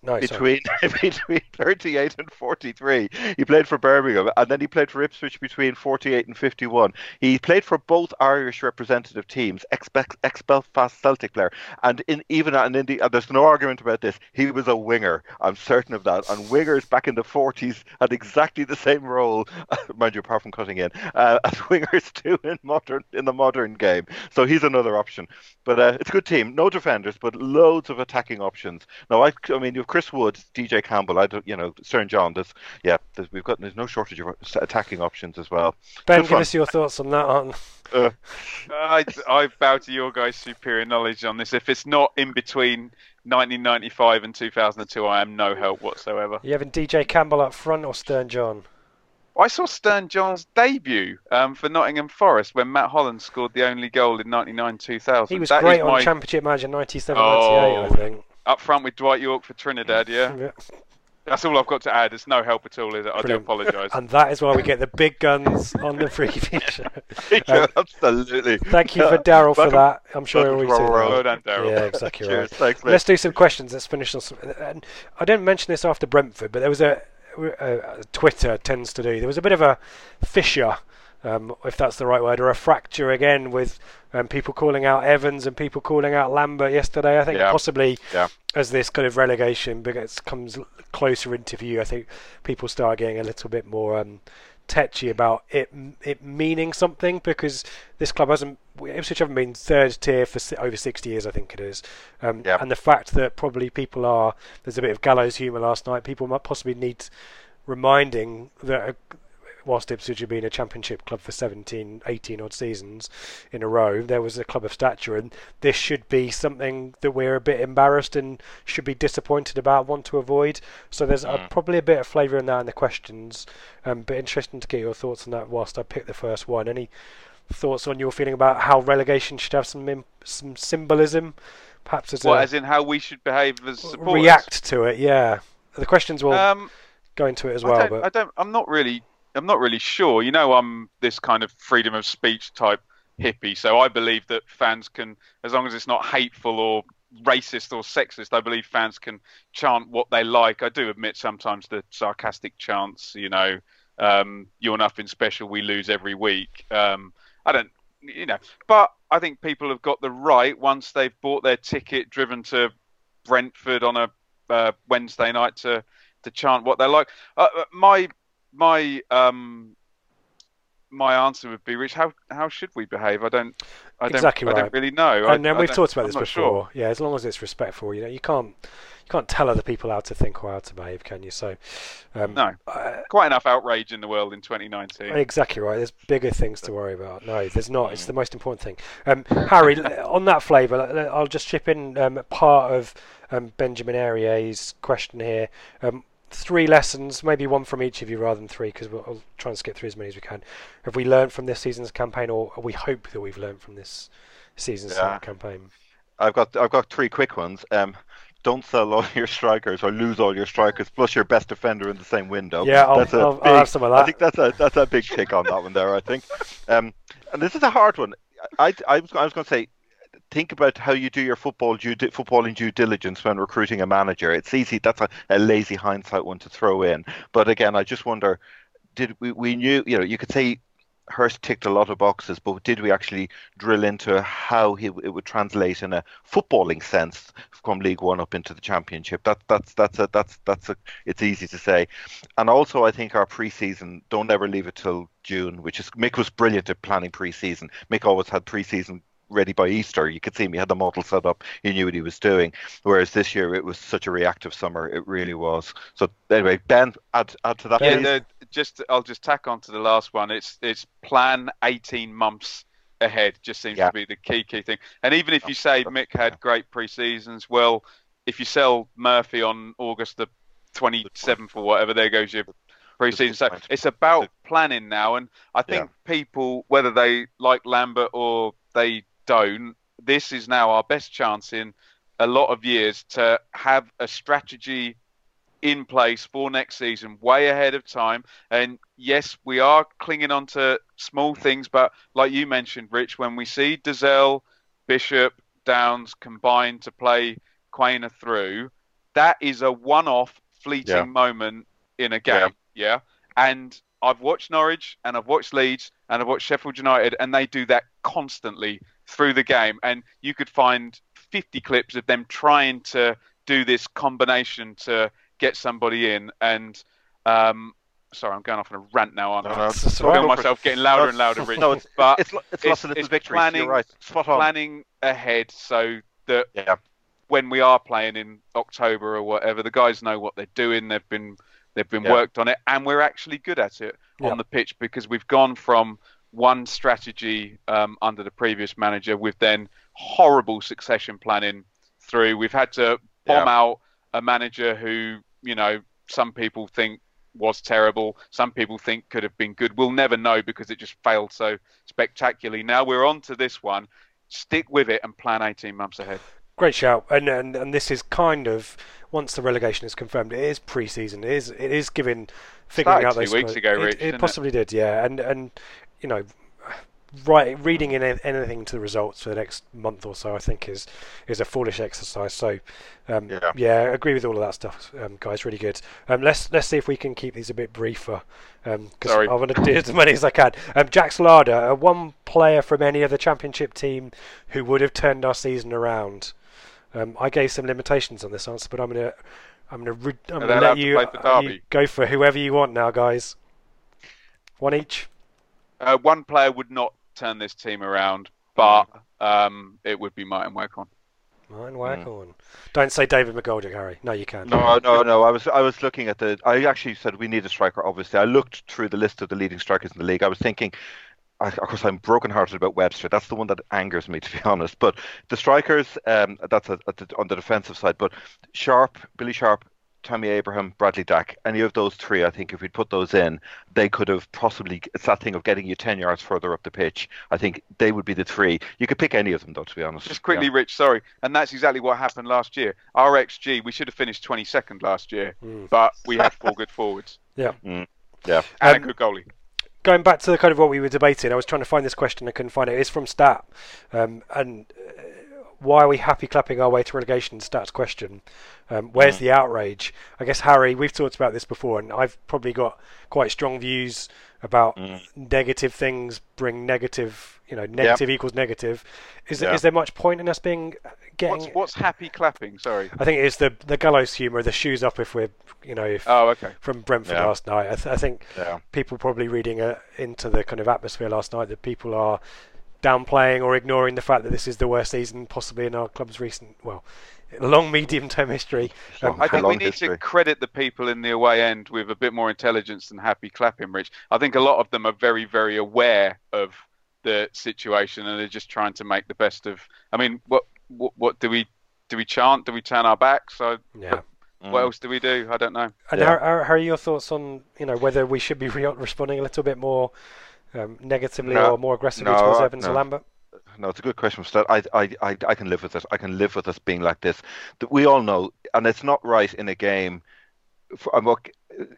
No, between between thirty-eight and forty-three. He played for Birmingham, and then he played for Ipswich between forty-eight and fifty-one. He played for both Irish representative teams, ex-Belfast Celtic player, and in even and in the, and there's no argument about this. He was a winger. I'm certain of that. And wingers back in the forties had exactly the same role, mind you, apart from cutting in, uh, as wingers do in modern in the modern game. So he's another option. But uh, it's a good team. No defenders, but loads of attacking options. Now, I, I mean, you have Chris Wood, D J Campbell, I don't, you know, Stern John. There's, yeah, there's, we've got there's no shortage of attacking options as well. Ben, Good give fun. us your thoughts on that. On Uh, I, I bow to your guys' superior knowledge on this. If it's not in between nineteen ninety-five and two thousand two, I am no help whatsoever. you having D J Campbell up front or Stern John? I saw Stern John's debut um, for Nottingham Forest when Matt Holland scored the only goal in ninety-nine two thousand. He was That great is on my... Championship Manager ninety-seven ninety-eight, Oh. I think. Up front with Dwight York for Trinidad, yeah? Yeah. That's all I've got to add. It's no help at all, is it? I Brilliant. do apologise. And that is why we get the big guns on the preview show. yeah, Um, absolutely. Thank you for Daryl for Welcome- that. I'm sure welcome he'll to always our do world. Well done, Daryl. Yeah, exactly Cheers. right. Thanks, mate. Let's do some questions. Let's finish on some. And I didn't mention this after Brentford, but there was a, a, a Twitter tends to do. There was a bit of a fissure, um, if that's the right word, or a fracture again with um, people calling out Evans and people calling out Lambert yesterday. I think Yeah. possibly Yeah. as this kind of relegation begins, comes closer into view, I think people start getting a little bit more um, tetchy about it it meaning something, because this club hasn't Ipswich haven't been third tier for si- over sixty years, I think it is, um, Yeah. and the fact that probably people are there's a bit of gallows humour last night. People might possibly need reminding that. Uh, Whilst Ipswich had been a championship club for seventeen, eighteen odd seasons in a row, there was a club of stature, and this should be something that we're a bit embarrassed and should be disappointed about, want to avoid. So there's Mm. uh, probably a bit of flavour in that in the questions, um, but interesting to get your thoughts on that whilst I pick the first one. Any thoughts on your feeling about how relegation should have some im- some symbolism, perhaps as What, a as in how we should behave as supporters? react to it? Yeah, the questions will Um, go into it as I well, don't, but I don't. I'm not really. I'm not really sure. You know, I'm this kind of freedom of speech type hippie, so I believe that fans can, as long as it's not hateful or racist or sexist, I believe fans can chant what they like. I do admit sometimes the sarcastic chants, you know, um, "You're nothing special, we lose every week." Um, I don't, you know, but I think people have got the right, once they've bought their ticket, driven to Brentford on a uh, Wednesday night, to to chant what they like. Uh, my My um, my answer would be, Rich. How how should we behave? I don't. I Exactly don't. I right. don't really know. And I, then I we've don't- talked about I'm this not before. Sure. Yeah, as long as it's respectful, you know, you can't you can't tell other people how to think or how to behave, can you? So, um, No. uh, Quite enough outrage in the world in twenty nineteen. exactly right. There's bigger things to worry about. No, there's not. It's the most important thing. Um, Harry, on that flavour, I'll just chip in um, part of um, Benjamin Airier's question here. Um, Three lessons, maybe one from each of you rather than three, because we'll, we'll try and skip through as many as we can. Have we learned from this season's campaign, or we hope that we've learned from this season's Yeah. campaign? I've got I've got three quick ones. Um, don't sell all your strikers or lose all your strikers plus your best defender in the same window. Yeah, I'll, That's a I'll, big, I'll have some of that. I think that's a that's a big tick on that one there. I think, um, and this is a hard one. I I was I was going to say, think about how you do your football due footballing due diligence when recruiting a manager. It's easy. That's a, a lazy hindsight one to throw in. But again, I just wonder, did we we knew you know you could say Hurst ticked a lot of boxes, but did we actually drill into how he, it would translate in a footballing sense from League One up into the Championship? That that's that's a that's that's a it's easy to say. And also, I think our pre-season, don't ever leave it till June, which is Mick was brilliant at planning pre-season. Mick always had pre-season ready by Easter. You could see him, he had the model set up, he knew what he was doing. Whereas this year it was such a reactive summer, it really was. So anyway, Ben, add add to that. Yeah, please. the, just I'll just tack on to the last one. It's it's plan eighteen months ahead. Just seems Yeah. to be the key key thing. And even if you say Mick had great pre-seasons, well, if you sell Murphy on August the twenty-seventh or whatever, there goes your pre-season. So point. it's about planning now, and I think people, whether they like Lambert or they don't, this is now our best chance in a lot of years to have a strategy in place for next season way ahead of time. And yes, we are clinging on to small things, but like you mentioned, Rich, when we see Dazelle, Bishop, Downs combined to play Quainer through, that is a one-off fleeting Yeah. moment in a game. Yeah. And I've watched Norwich and I've watched Leeds and I've watched Sheffield United, and they do that constantly through the game. And you could find fifty clips of them trying to do this combination to get somebody in. And um, sorry, I'm going off on a rant now, aren't No, I? no, I it's- feel go for myself it. getting louder No, and louder, Rich. No, it's, but it's, it's lots of little it's victories. planning, You're right. Spot on. planning ahead so that Yeah. when we are playing in October or whatever, the guys know what they're doing. They've been they've been Yeah. worked on it, and we're actually good at it Yeah. on the pitch, because we've gone from one strategy um, under the previous manager with then horrible succession planning through. We've had to bomb Yeah. out a manager who, you know, some people think was terrible, some people think could have been good. We'll never know because it just failed so spectacularly. Now we're on to this one. Stick with it and plan eighteen months ahead. Great shout, and, and and this is kind of, once the relegation is confirmed, it is pre-season. It is it is giving figuring Started out two those weeks squads. ago, Rich, It, didn't it it? possibly did, yeah. And and you know, right, reading in anything to the results for the next month or so, I think is is a foolish exercise. So, um, Yeah. yeah, I agree with all of that stuff, um, guys. Really good. Um, let's let's see if we can keep these a bit briefer, because Sorry. I want to do as many as I can. Um, Jack Slada, uh, one player from any other Championship team who would have turned our season around. Um, I gave some limitations on this answer, but I'm gonna I'm gonna re- I'm Are gonna they allowed let to you, play for uh, you Derby? go for whoever you want now, guys. One each. Uh, one player would not turn this team around, but um, it would be Martin Waghorn. Mine Waghorn. Don't say David McGoldrick, Harry. No, you can't. No, no, no. I was, I was looking at the. I actually said we need a striker. Obviously, I looked through the list of the leading strikers in the league. I was thinking, I, of course, I'm brokenhearted about Webster. That's the one that angers me, to be honest. But the strikers, um, that's a, at the, on the defensive side. But Sharp, Billy Sharp, Tammy Abraham, Bradley Dack, any of those three, I think if we'd put those in, they could have possibly, it's that thing of getting you ten yards further up the pitch. I think they would be the three. You could pick any of them, though, to be honest. Just quickly, Yeah. Rich, sorry. And that's exactly what happened last year. Our X G, we should have finished twenty-second last year, Mm. but we had four good forwards Yeah. and Um, a good goalie. Going back to the kind of what we were debating, I was trying to find this question. I couldn't find it. It's from Stat, um, and uh, why are we happy clapping our way to relegation? Stat's question. Um, where's Mm. the outrage? I guess, Harry, we've talked about this before, and I've probably got quite strong views about Mm. negative things bring negative. You know, negative equals negative. Is there, Yeah. is there much point in us being getting? What's, what's happy clapping? Sorry. I think it's the the gallows humour, the shoes up if we're, you know, if Oh, okay. from Brentford Yeah. last night. I, th- I think Yeah. people probably reading uh, into the kind of atmosphere last night that people are downplaying or ignoring the fact that this is the worst season possibly in our club's recent, well, long medium-term history. Um, I think long we need history. to credit the people in the away end with a bit more intelligence than happy clapping, Rich. I think a lot of them are very, very aware of the situation and they're just trying to make the best of. I mean, what what, what do we do? We chant? Do we turn our backs? So, yeah. what else do we do? I don't know. And Yeah. how, how, how are your thoughts on, you know, whether we should be re- responding a little bit more um, negatively No. or more aggressively No, towards I- Evans no. and Lambert? No, it's a good question, Stat. I, I, I, I can live with it. I can live with us being like this. That we all know, and it's not right in a game. For, I'm look,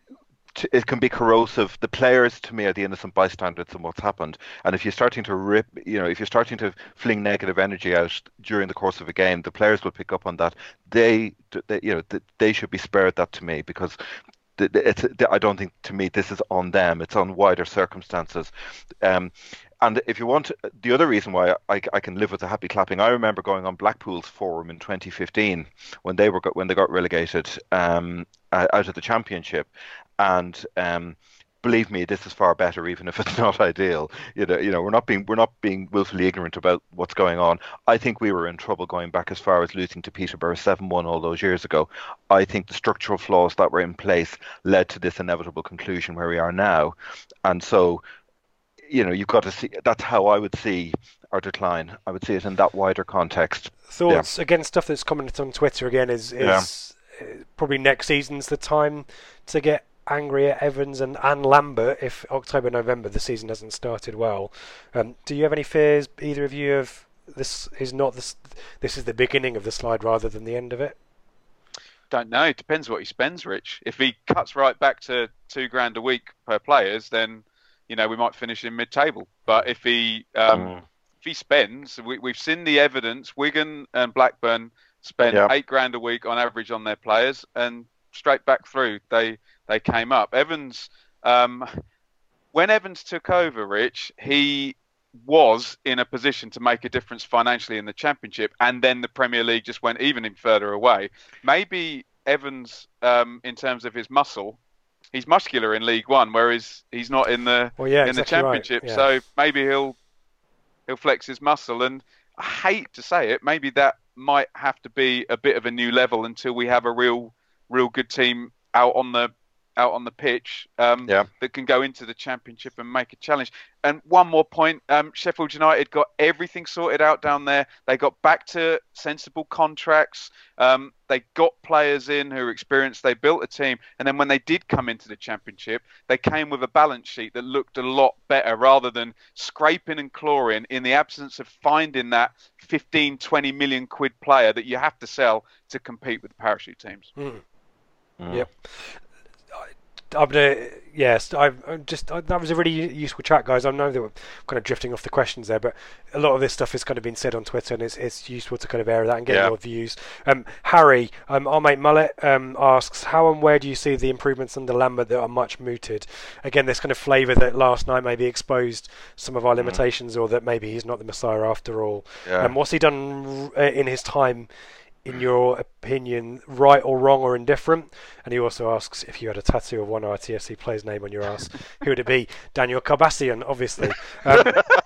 it can be corrosive. The players, to me, are the innocent bystanders in what's happened. And if you're starting to rip, you know, if you're starting to fling negative energy out during the course of a game, the players will pick up on that. They, they you know, they should be spared that, to me, because it's. I don't think, to me, this is on them. It's on wider circumstances. Um, And if you want, the other reason why I, I can live with the happy clapping, I remember going on Blackpool's forum in twenty fifteen when they were when they got relegated um, out of the Championship, and um, believe me, this is far better, even if it's not ideal. You know, you know, we're not being we're not being willfully ignorant about what's going on. I think we were in trouble going back as far as losing to Peterborough seven one all those years ago. I think the structural flaws that were in place led to this inevitable conclusion where we are now, and so. You know, you've got to see. That's how I would see our decline. I would see it in that wider context. Thoughts, again, stuff that's commented on Twitter again is, is uh, probably next season's the time to get angry at Evans and, and Lambert if October, November, the season hasn't started well. Um, do you have any fears, either of you, of this is not this, this is the beginning of the slide rather than the end of it? Don't know. It depends what he spends, Rich. If he cuts right back to two grand a week per players, then you know we might finish in mid-table. But if he um, Mm. if he spends, we, we've seen the evidence. Wigan and Blackburn spent Yeah. eight grand a week on average on their players, and straight back through they they came up. Evans, um, when Evans took over, Rich, he was in a position to make a difference financially in the Championship, and then the Premier League just went even further away. Maybe Evans, um, in terms of his muscle, he's muscular in League One, whereas he's not in the well, yeah, in exactly the Championship. Right. Yeah. So maybe he'll he'll flex his muscle. And I hate to say it, maybe that might have to be a bit of a new level until we have a real real good team out on the out on the pitch um, Yeah. that can go into the Championship and make a challenge. And one more point, um, Sheffield United got everything sorted out down there. They got back to sensible contracts. Um, they got players in who are experienced. They built a team. And then when they did come into the Championship, they came with a balance sheet that looked a lot better rather than scraping and clawing in the absence of finding that fifteen, twenty million quid player that you have to sell to compete with the parachute teams. Mm. Mm. Yep. I'm gonna, yes, I've I'm just I, that was a really useful chat, guys. I know that we're kind of drifting off the questions there, but a lot of this stuff has kind of been said on Twitter, and it's it's useful to kind of air that and get Yeah. your views. Um, Harry, um, our mate Mullet um, asks, how and where do you see the improvements under Lambert that are much mooted? Again, this kind of flavour that last night maybe exposed some of our limitations, or that maybe he's not the Messiah after all. Yeah. Um, what's he done uh, in his time? In your opinion, right or wrong or indifferent? And he also asks, if you had a tattoo of one R T F C player's name on your ass, who would it be? Daniel Carbassian, obviously. Um,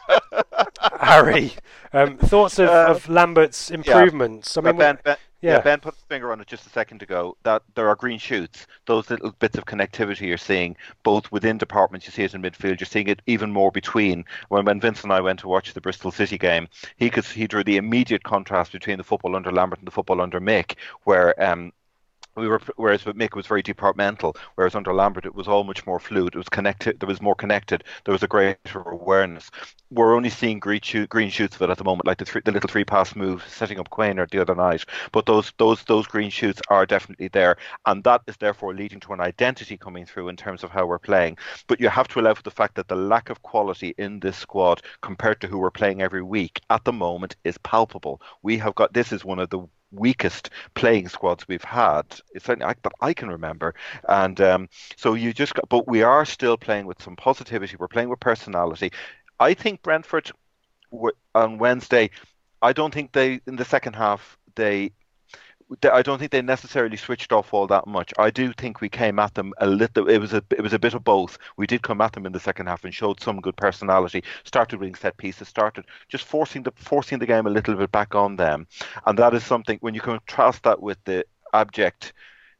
Harry, um, thoughts of, Uh, of Lambert's improvements? I Well, mean, ben, ben, yeah. yeah, Ben put his finger on it just a second ago. That there are green shoots, those little bits of connectivity you're seeing, both within departments. You see it in midfield. You're seeing it even more between. When when Vince and I went to watch the Bristol City game, he could he drew the immediate contrast between the football under Lambert and the football under Mick, where um. We were, whereas with Mick it was very departmental, whereas under Lambert it was all much more fluid. It was connected. There was more connected. There was a greater awareness. We're only seeing green, shoot, green shoots of it at the moment, like the, three, the little three-pass move, setting up Quainer the other night. But those those those green shoots are definitely there, and that is therefore leading to an identity coming through in terms of how we're playing. But you have to allow for the fact that the lack of quality in this squad compared to who we're playing every week at the moment is palpable. We have got this is one of the weakest playing squads we've had, certainly I, that I can remember, and um, so you just got, but we are still playing with some positivity. We're playing with personality. I think Brentford were, on Wednesday, I don't think they in the second half they. I don't think they necessarily switched off all that much. I do think we came at them a little. It was a it was a bit of both. We did come at them in the second half and showed some good personality. Started winning set pieces. Started just forcing the forcing the game a little bit back on them, and that is something when you contrast that with the abject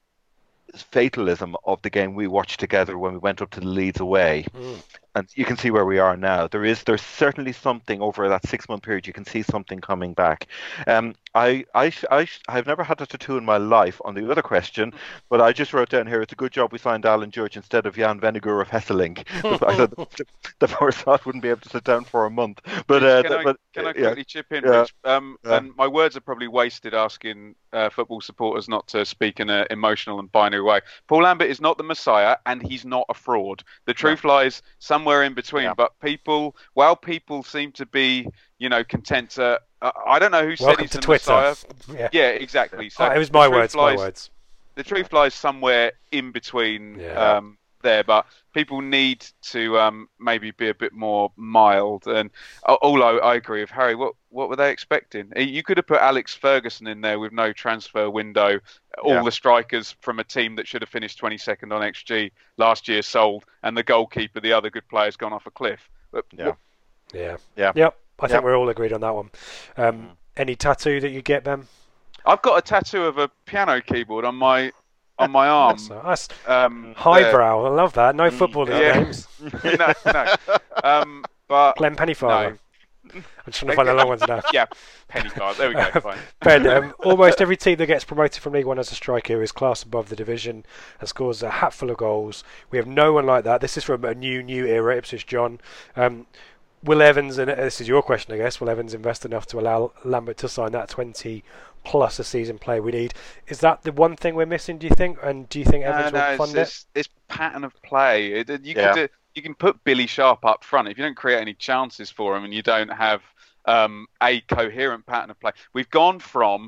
fatalism of the game we watched together when we went up to the Leeds away. Mm. And you can see where we are now. There is, there's certainly something over that six-month period. You can see something coming back. Um, I, I, I, I've never had a tattoo in my life. On the other question, but I just wrote down here: it's a good job we signed Alan Judge instead of Jan Vennegoor of Hesselink. I thought the, the poor sod wouldn't be able to sit down for a month. But uh, can I, but, can I yeah. quickly chip in, Yeah. Rich? Um, Yeah. And my words are probably wasted asking uh, football supporters not to speak in an emotional and binary way. Paul Lambert is not the Messiah, and he's not a fraud. The truth lies somewhere in between. Yeah. But people, while people seem to be, you know, content to, uh, I don't know who said Welcome he's to the Twitter. Messiah. Yeah. Yeah, exactly. So Oh, it was the my truth words. lies- My words. The truth lies somewhere in between Yeah. um, there, but people need to um, maybe be a bit more mild. And uh, although I agree with Harry, what what were they expecting? You could have put Alex Ferguson in there with no transfer window. All Yeah. the strikers from a team that should have finished twenty-second on X G last year sold, and the goalkeeper, the other good players, gone off a cliff. But Yeah. what- Yeah. Yeah. Yep. I think Yep. we're all agreed on that one. Um, any tattoo that you get, Ben? I've got a tattoo of a piano keyboard on my on my arm. That's, that's Um, highbrow. I love that. No football in yeah. the games. no, no. Um, but Glenn Pennyfather. no. I'm just trying to find the long ones now. Yeah, penny card. There we go. Fine. Ben, um, almost every team that gets promoted from League One as a striker is class above the division and scores a hatful of goals. We have no one like that. This is from a new, new era, Ipswich John. Um, will Evans, and this is your question, I guess, will Evans invest enough to allow Lambert to sign that twenty plus a season player we need? Is that the one thing we're missing, do you think? And do you think Evans no, no, will fund it's, it? it's, it's pattern of play. It, it- you Yeah. could do, you can put Billy Sharp up front if you don't create any chances for him and you don't have um, a coherent pattern of play. We've gone from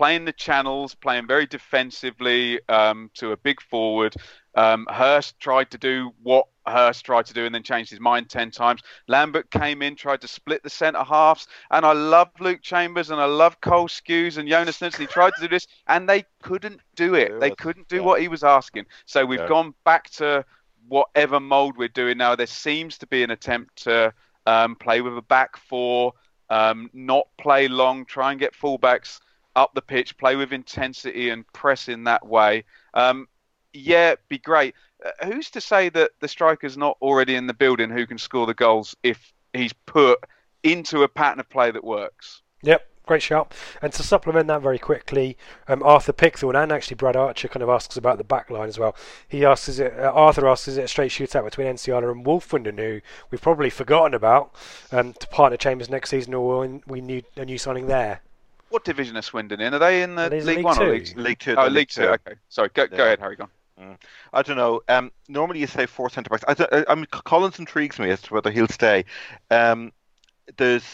playing the channels, playing very defensively um, to a big forward. Um, Hurst tried to do what Hurst tried to do and then changed his mind ten times. Lambert came in, tried to split the centre halves. And I love Luke Chambers and I love Cole Skews and Jonas Nilsson. He tried to do this and they couldn't do it. They couldn't do yeah. what he was asking. So we've yeah. gone back to whatever mould we're doing now. There seems to be an attempt to um, play with a back four, um, not play long, try and get fullbacks up the pitch, play with intensity and press in that way. Um, yeah, be great. Uh, who's to say that the striker's not already in the building who can score the goals if he's put into a pattern of play that works? Yep, great shout. And to supplement that very quickly, um, Arthur Pickthorne and actually Brad Archer kind of asks about the back line as well. He asks, is it, uh, Arthur asks, is it a straight shootout between Enciala and Wolfenden, who we've probably forgotten about, um, to partner Chambers next season, or we need a new signing there? What division are Swindon in? Are they in the League, League One two? or League Two? League Two. Oh, League Two. Okay, sorry. Go, yeah. go ahead, Harry. Go on. Mm. I don't know. Um, normally you say four centre backs. I, th- I mean, Collins intrigues me as to whether he'll stay. Um, there's,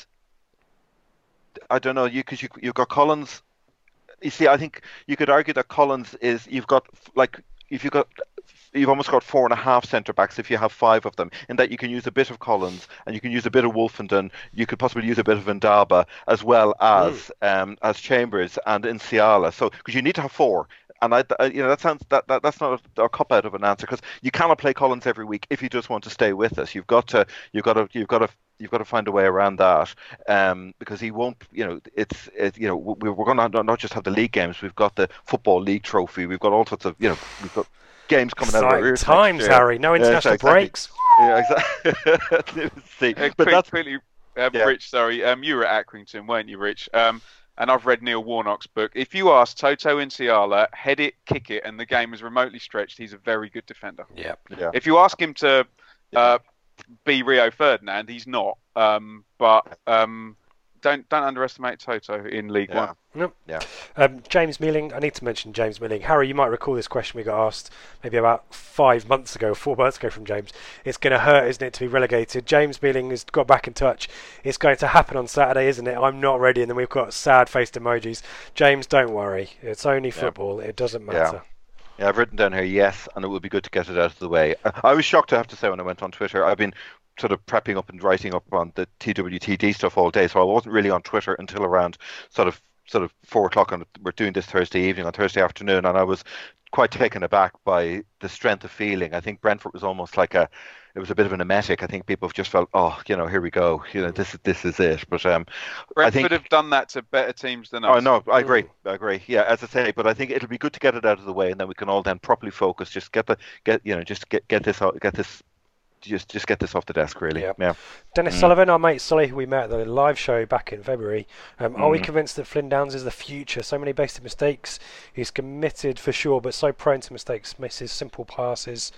I don't know, you because you you've got Collins. You see, I think you could argue that Collins is. You've got like if you've got. You've almost got four and a half centre backs if you have five of them. In that you can use a bit of Collins and you can use a bit of Wolfenden. You could possibly use a bit of Ndaba as well as mm. um, as Chambers and Enciala. So because you need to have four. And I, I, you know, that sounds that, that that's not a, a cop out of an answer because you cannot play Collins every week if you just want to stay with us. You've got to, you've got to, you've got to, you've got to find a way around that um, because he won't. You know, it's, it, you know, we, we're going to not just have the league games. We've got the Football League trophy. We've got all sorts of, you know, we've got games coming out of our ears. Times, Harry. No international yeah, exactly. breaks. Yeah, exactly. See, uh, but quick, that's quickly, um, yeah. Rich. Sorry, um, you were at Accrington, weren't you, Rich? Um, and I've read Neil Warnock's book. If you ask Toto Enciala, head it, kick it, and the game is remotely stretched, he's a very good defender. Yeah. yeah. If you ask him to uh, be Rio Ferdinand, he's not. Um, but um, don't don't underestimate Toto in League yeah. One. Nope. Yeah. Um, James Mealing, I need to mention James Mealing. Harry, you might recall this question we got asked maybe about five months ago, four months ago from James. It's going to hurt, isn't it, to be relegated? James Mealing has got back in touch. It's going to happen on Saturday, isn't it? I'm not ready. And then we've got sad-faced emojis. James, don't worry. It's only football. Yeah. It doesn't matter. Yeah. Yeah, I've written down here, yes, and it would be good to get it out of the way. I was shocked, I have to say, when I went on Twitter. I've been sort of prepping up and writing up on the T W T D stuff all day, so I wasn't really on Twitter until around sort of sort of four o'clock. On we're doing this Thursday evening, on Thursday afternoon, and I was quite taken aback by the strength of feeling. I think Brentford was almost like a, it was a bit of an emetic. I think people have just felt, oh, you know, here we go, you know, this is this is it. But um, Brentford I think, have done that to better teams than us. Oh no, I agree, I agree. Yeah, as I say, but I think it'll be good to get it out of the way, and then we can all then properly focus. Just get the get, you know, just get get this out, get this. Just just get this off the desk, really. Yep. Yeah. Dennis mm. Sullivan, our mate Sully, who we met at the live show back in February. Um, mm. Are we convinced that Flynn Downs is the future? So many basic mistakes. He's committed for sure, but so prone to mistakes. Misses simple passes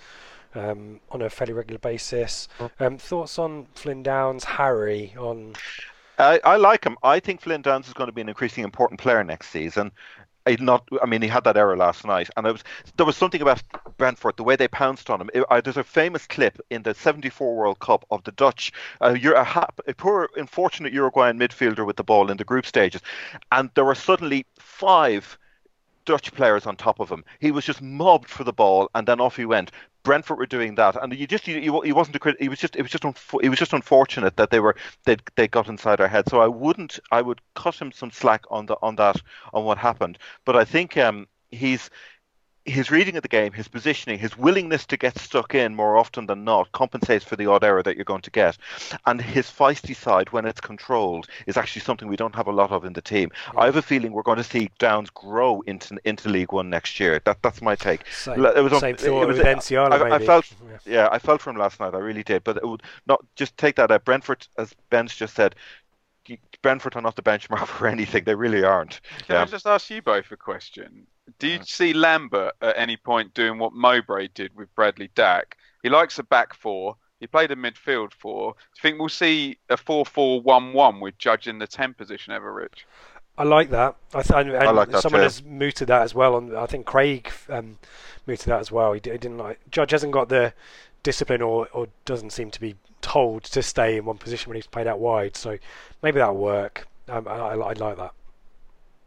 um, on a fairly regular basis. Um, thoughts on Flynn Downs, Harry? On I, I like him. I think Flynn Downs is going to be an increasingly important player next season. Not, I mean, he had that error last night, and it was, there was something about Brentford, the way they pounced on him. It, uh, there's a famous clip in the seventy-four World Cup of the Dutch, uh, you're a, hap, a poor, unfortunate Uruguayan midfielder with the ball in the group stages, and there were suddenly five Dutch players on top of him. He was just mobbed for the ball, and then off he went. Brentford were doing that, and you just you, he wasn't a crit. He was just it was just unfo- it was just unfortunate that they were they they got inside our head. So I wouldn't I would cut him some slack on the on that on what happened. But I think um, he's. His reading of the game, his positioning, his willingness to get stuck in more often than not compensates for the odd error that you're going to get. And his feisty side, when it's controlled, is actually something we don't have a lot of in the team. Yeah. I have a feeling we're going to see Downs grow into into League One next year. That that's my take. Same, it was, same thought it was, with Enciala, I, maybe. I felt, yeah. yeah, I felt for him last night. I really did. But it would not just take that out. Brentford, as Ben's just said, Brentford are not the benchmark for anything. They really aren't. Can yeah. I just ask you both a question? Do you see Lambert at any point doing what Mowbray did with Bradley Dack? He likes a back four. He played a midfield four. Do you think we'll see a four four one one with Judge in the ten position ever, Rich? I like that. I, th- and I like that someone too. has mooted that as well. On I think Craig um, mooted that as well. He, d- he didn't like Judge hasn't got the discipline or, or doesn't seem to be told to stay in one position when he's played out wide. So maybe that'll work. Um, I, I, I like that.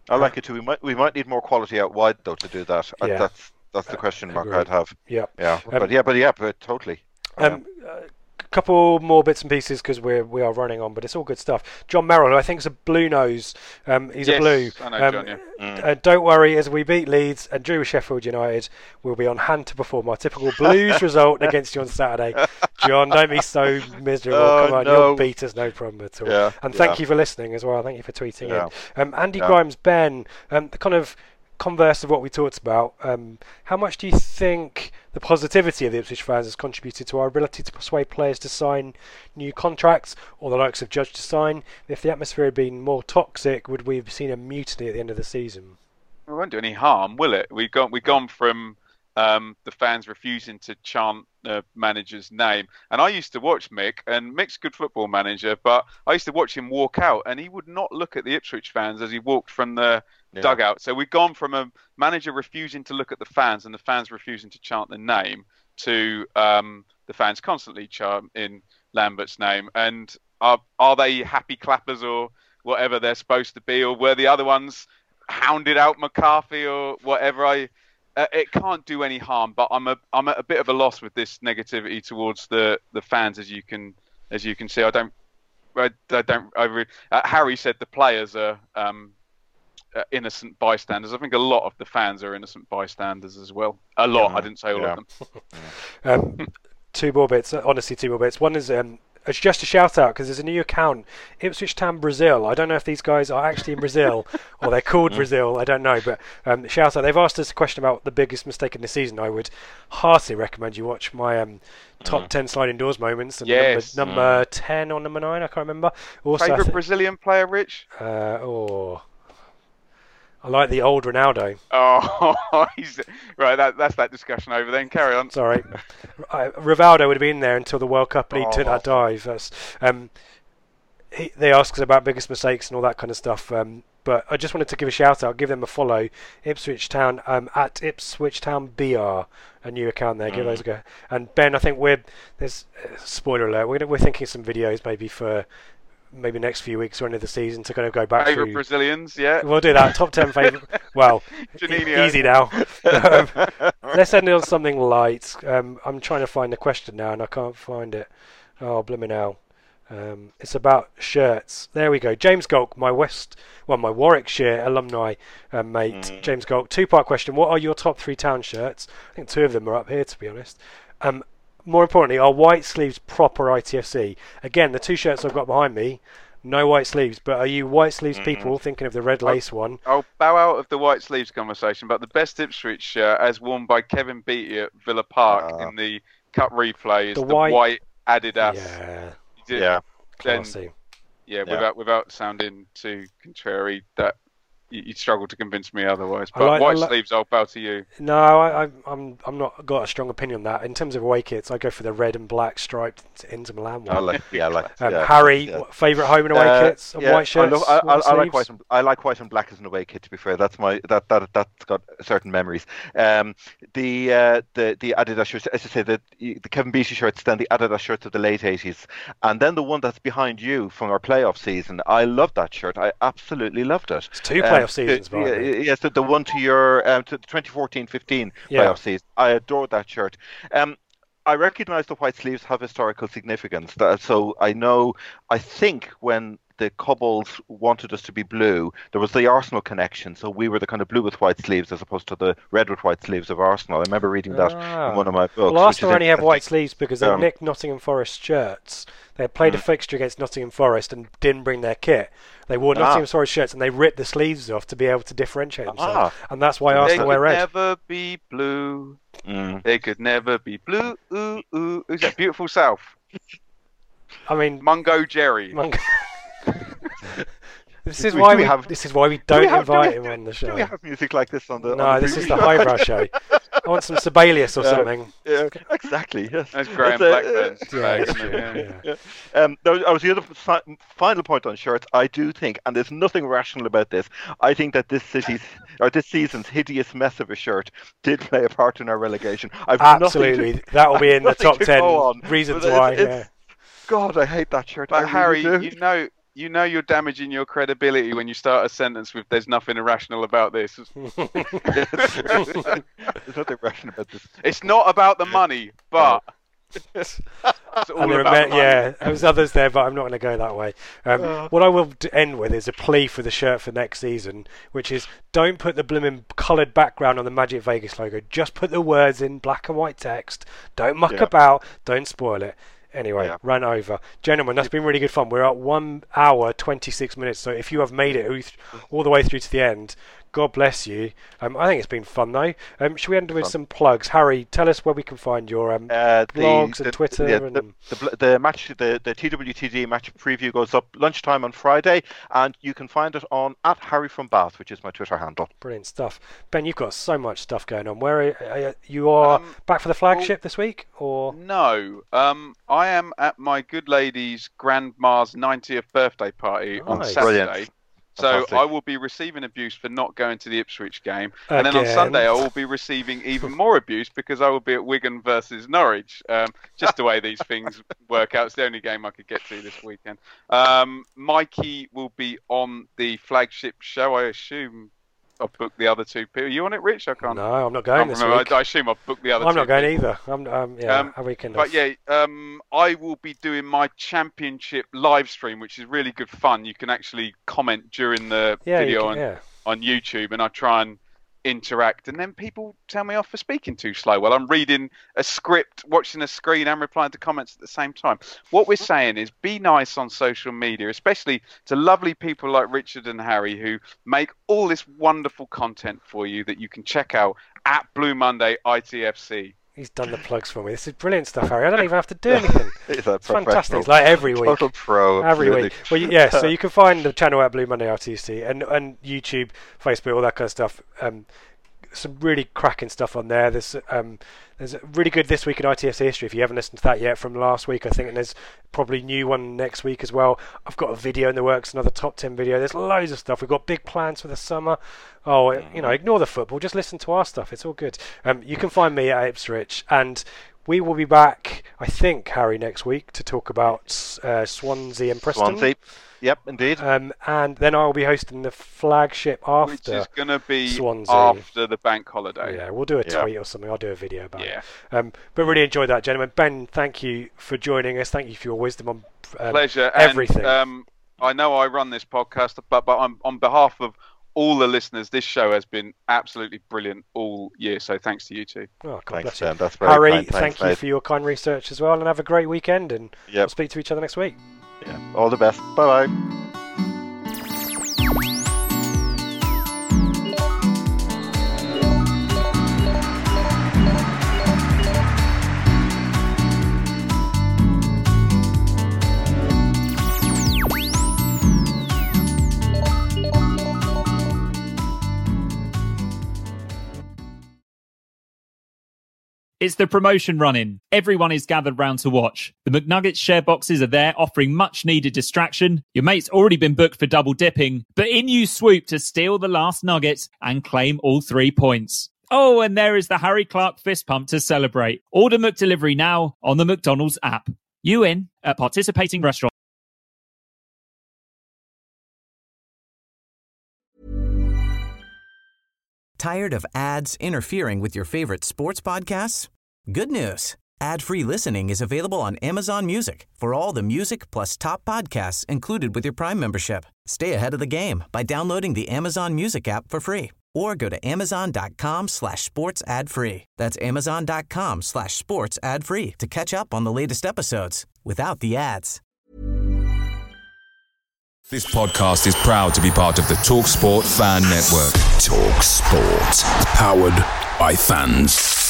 I like it too. We might we might need more quality out wide though to do that. Yeah. That's that's the question mark Agreed. I'd have. Yeah. Yeah. Um, but yeah, but yeah, but totally. Um, a couple more bits and pieces because we're we are running on, but it's all good stuff. John Merrill, who I think is a blue nose. Um, he's yes, a blue. I know um, John, yeah. Mm. Uh, don't worry, as we beat Leeds and drew with Sheffield United, we'll be on hand to perform our typical Blues result against you on Saturday. John, don't be so miserable. Oh, Come on, no. you'll beat us, no problem at all. Yeah, and thank yeah. you for listening as well. Thank you for tweeting Yeah. in. Um, Andy Yeah. Grimes, Ben, um, the kind of converse of what we talked about. Um, how much do you think the positivity of the Ipswich fans has contributed to our ability to persuade players to sign new contracts, or the likes of Judge to sign? If the atmosphere had been more toxic, would we have seen a mutiny at the end of the season? It won't do any harm, will it? We've gone we've gone from um, the fans refusing to chant the manager's name, and I used to watch Mick, and Mick's a good football manager, but I used to watch him walk out, and he would not look at the Ipswich fans as he walked from the Yeah. dugout. So we've gone from a manager refusing to look at the fans and the fans refusing to chant the name to um, the fans constantly chanting Lambert's name. And are are they happy clappers or whatever they're supposed to be, or were the other ones hounded out McCarthy or whatever? I uh, it can't do any harm, but I'm a I'm at a bit of a loss with this negativity towards the, the fans, as you can as you can see. I don't I, I don't I re- uh, Harry said the players are um, uh, innocent bystanders. I think a lot of the fans are innocent bystanders as well. A lot. Yeah. I didn't say all Yeah. of them. Um, two more bits. Honestly, two more bits. One is um, it's just a shout out because there's a new account, Ipswich Town Brazil. I don't know if these guys are actually in Brazil or they're called Brazil. I don't know, but um, shout out. They've asked us a question about the biggest mistake in the season. I would heartily recommend you watch my um, top ten sliding doors moments. And Yes. Number, number ten or number nine, I can't remember. Also, I Favorite thi- Brazilian player, Rich? uh, oh, I like the old Ronaldo. Oh, he's right. That, that's that discussion over. Then carry on. Sorry, I, Rivaldo would have been there until the World Cup lead took Oh. that dive. That's, um, he, they ask us about biggest mistakes and all that kind of stuff. Um, but I just wanted to give a shout out, give them a follow. Ipswich Town um, at Ipswich Town B R, a new account there. Give Mm. those a go. And Ben, I think we're there's uh, spoiler alert. We're we're thinking some videos maybe for maybe next few weeks or end of the season to kind of go back Favorite through. Brazilians, yeah. We'll do that. Top ten favourite. Well, e- Juninho. easy now. Um, let's end on something light. Um, I'm trying to find the question now and I can't find it. Oh, blimmin' hell. Um, it's about shirts. There we go. James Golk, my West, well, my Warwickshire alumni uh, mate. Mm. James Golk, two-part question. What are your top three town shirts? I think two of them are up here, to be honest. Um, more importantly, are white sleeves proper I T F C? Again, the two shirts I've got behind me, no white sleeves, but are you white sleeves Mhm. people thinking of the red lace one? I'll bow out of the white sleeves conversation, but the best Ipswich shirt, as worn by Kevin Beattie at Villa Park Ah. in the Cup replay, is The the, white- white, Adidas. Yeah, He did- Yeah. Then, classy. yeah, Yeah. without without sounding too contrary, that you- you'd struggle to convince me otherwise. I But like- I white like- sleeves, I'll bow to you. No, I, I, I'm I'm not got a strong opinion on that. In terms of away kits, I go for the red and black striped Inter Milan one. I like. Yeah, I like. Um, yeah, Harry, yeah. what, favourite home and away Uh, kits and yeah, white shirts? I, love, I, I, white I like sleeves? white and I like white and black as an away kit. To be fair, that's my that that that's got certain memories. Um, the uh, the the Adidas shirts, as I say, the the Kevin Beattie shirts, then the Adidas shirts of the late eighties, and then the one that's behind you from our playoff season. I loved that shirt. I absolutely loved it. It's two Um, playoff seasons, the, by the yeah, way. yes, the, the one to your um, to the twenty fourteen fifteen Yeah. playoff season. I adored that shirt. Um, I recognise the white sleeves have historical significance. That, so I know. I think when the Cobbles wanted us to be blue, there was the Arsenal connection. So we were the kind of blue with white sleeves as opposed to the red with white sleeves of Arsenal. I remember reading that Ah. in one of my books. Well, which Arsenal is only have interesting. white sleeves because they Um, nicked Nottingham Forest shirts. They had played a Mm. fixture against Nottingham Forest and didn't bring their kit. They wore Ah. Nottingham Forest shirts and they ripped the sleeves off to be able to differentiate themselves. Ah. And that's why They Arsenal could wear red. never be blue. Mm. They could never be blue. Ooh, ooh. Who's that? Beautiful South. I mean, Mungo Jerry. Monk- this Do is we- why do we we. have- This is why we Do don't we have- do we invite have- him on the Do show. we have music like this on the? No, on the this is preview the show? highbrow show. I want some Sibelius or Yeah. something. Yeah, exactly. Yes. That's Graham It's, uh, Blackburn's Yeah, bag, that's isn't true, it? Yeah. yeah. Um, no, I was the other fi- final point on shirts. I do think, and there's nothing rational about this. I think that this city's or this season's hideous mess of a shirt did play a part in our relegation. I've Absolutely, nothing to, that will be in the nothing top to ten go on, reasons but why. it's- Yeah. it's- God, I hate that shirt. I But really Harry, do. you know, you know you're damaging your credibility when you start a sentence with "There's nothing irrational about this." There's nothing irrational about this. It's not about the money, but. It's all And there about are, the money. yeah, there's others there, but I'm not going to go that way. Um, Uh. What I will d- end with is a plea for the shirt for next season, which is don't put the blooming coloured background on the Magic Vegas logo. Just put the words in black and white text. Don't muck Yeah. about. Don't spoil it. Anyway, Yeah. ran over. Gentlemen, that's been really good fun. We're at one hour, twenty-six minutes. So if you have made it all- all the way through to the end, God bless you. Um, I think it's been fun, though. Um, should we end with Fun. some plugs? Harry, tell us where we can find your um, Uh, the, blogs the, and Twitter. yeah, and... the, the, bl- the match, the, the T W T D match preview goes up lunchtime on Friday, and you can find it on at Harry from Bath, which is my Twitter handle. Brilliant stuff. Ben, you've got so much stuff going on. Where are, are you are Um, back for the flagship this week, or No, um, I am at my good lady's grandma's ninetieth birthday party on Nice. Saturday. Brilliant. So Fantastic. I will be receiving abuse for not going to the Ipswich game, and then on Again. Sunday I will be receiving even more abuse because I will be at Wigan versus Norwich. Um, just the way these things work out. It's the only game I could get to this weekend. Um, Mikey will be on the flagship show, I assume. I've booked the other two people. Are you on it, Rich? I can't. no? I'm not I going can't this remember. week. I, I assume I've booked the other. I'm two not going people. either. I'm um, yeah, Um, a weekend But off. yeah, um, I will be doing my championship live stream, which is really good fun. You can actually comment during the yeah, you video can- on, yeah. on YouTube, and I try and interact. And then people tell me off for speaking too slow. Well, I'm reading a script, watching a screen, and replying to comments at the same time. What we're saying is be nice on social media, especially to lovely people like Richard and Harry who make all this wonderful content for you that you can check out at Blue Monday I T F C. He's done the plugs for me. This is brilliant stuff, Harry. I don't even have to do anything. He's a It's fantastic. professional. It's like every week. Total pro. Every absolutely. week. Well, y- yeah, so you can find the channel at Blue Monday R T C and, and YouTube, Facebook, all that kind of stuff. Um, some really cracking stuff on there. There's um, there's a really good This Week in I T F C history if you haven't listened to that yet from last week, I think, and there's probably a new one next week as well. I've got a video in the works, another top ten video. There's loads of stuff. We've got big plans for the summer. Oh, you know, ignore the football. Just listen to our stuff. It's all good. Um, you can find me at Ipswich, and we will be back, I think, Harry, next week to talk about uh, Swansea and Preston. Swansea. Yep, indeed. Um, and then I'll be hosting the flagship after. Which is going to be Swansea. after the bank holiday. Yeah, we'll do a Yeah. tweet or something. I'll do a video about Yeah. it. Um, but really enjoyed that, gentlemen. Ben, thank you for joining us. Thank you for your wisdom on um, Pleasure. everything. And, um, I know I run this podcast, but but on, on behalf of all the listeners, this show has been absolutely brilliant all year. So thanks to you two. oh, God Thanks, bless you. Ben. That's very Harry, kind. thank Thanks, you mate. for your kind research as well, and have a great weekend. And Yep. we'll speak to each other next week. Yeah. All the best. Bye bye. It's the promotion run-in. Everyone is gathered round to watch. The McNuggets share boxes are there offering much needed distraction. Your mate's already been booked for double dipping, but in you swoop to steal the last nugget and claim all three points. Oh, and there is the Harry Clark fist pump to celebrate. Order McDelivery now on the McDonald's app. You in at participating restaurants. Tired of ads interfering with your favorite sports podcasts? Good news. Ad-free listening is available on Amazon Music for all the music plus top podcasts included with your Prime membership. Stay ahead of the game by downloading the Amazon Music app for free or go to amazon.com slash sports ad free. That's amazon.com slash sports ad free to catch up on the latest episodes without the ads. This podcast is proud to be part of the TalkSport Fan Network. TalkSport. Powered by fans.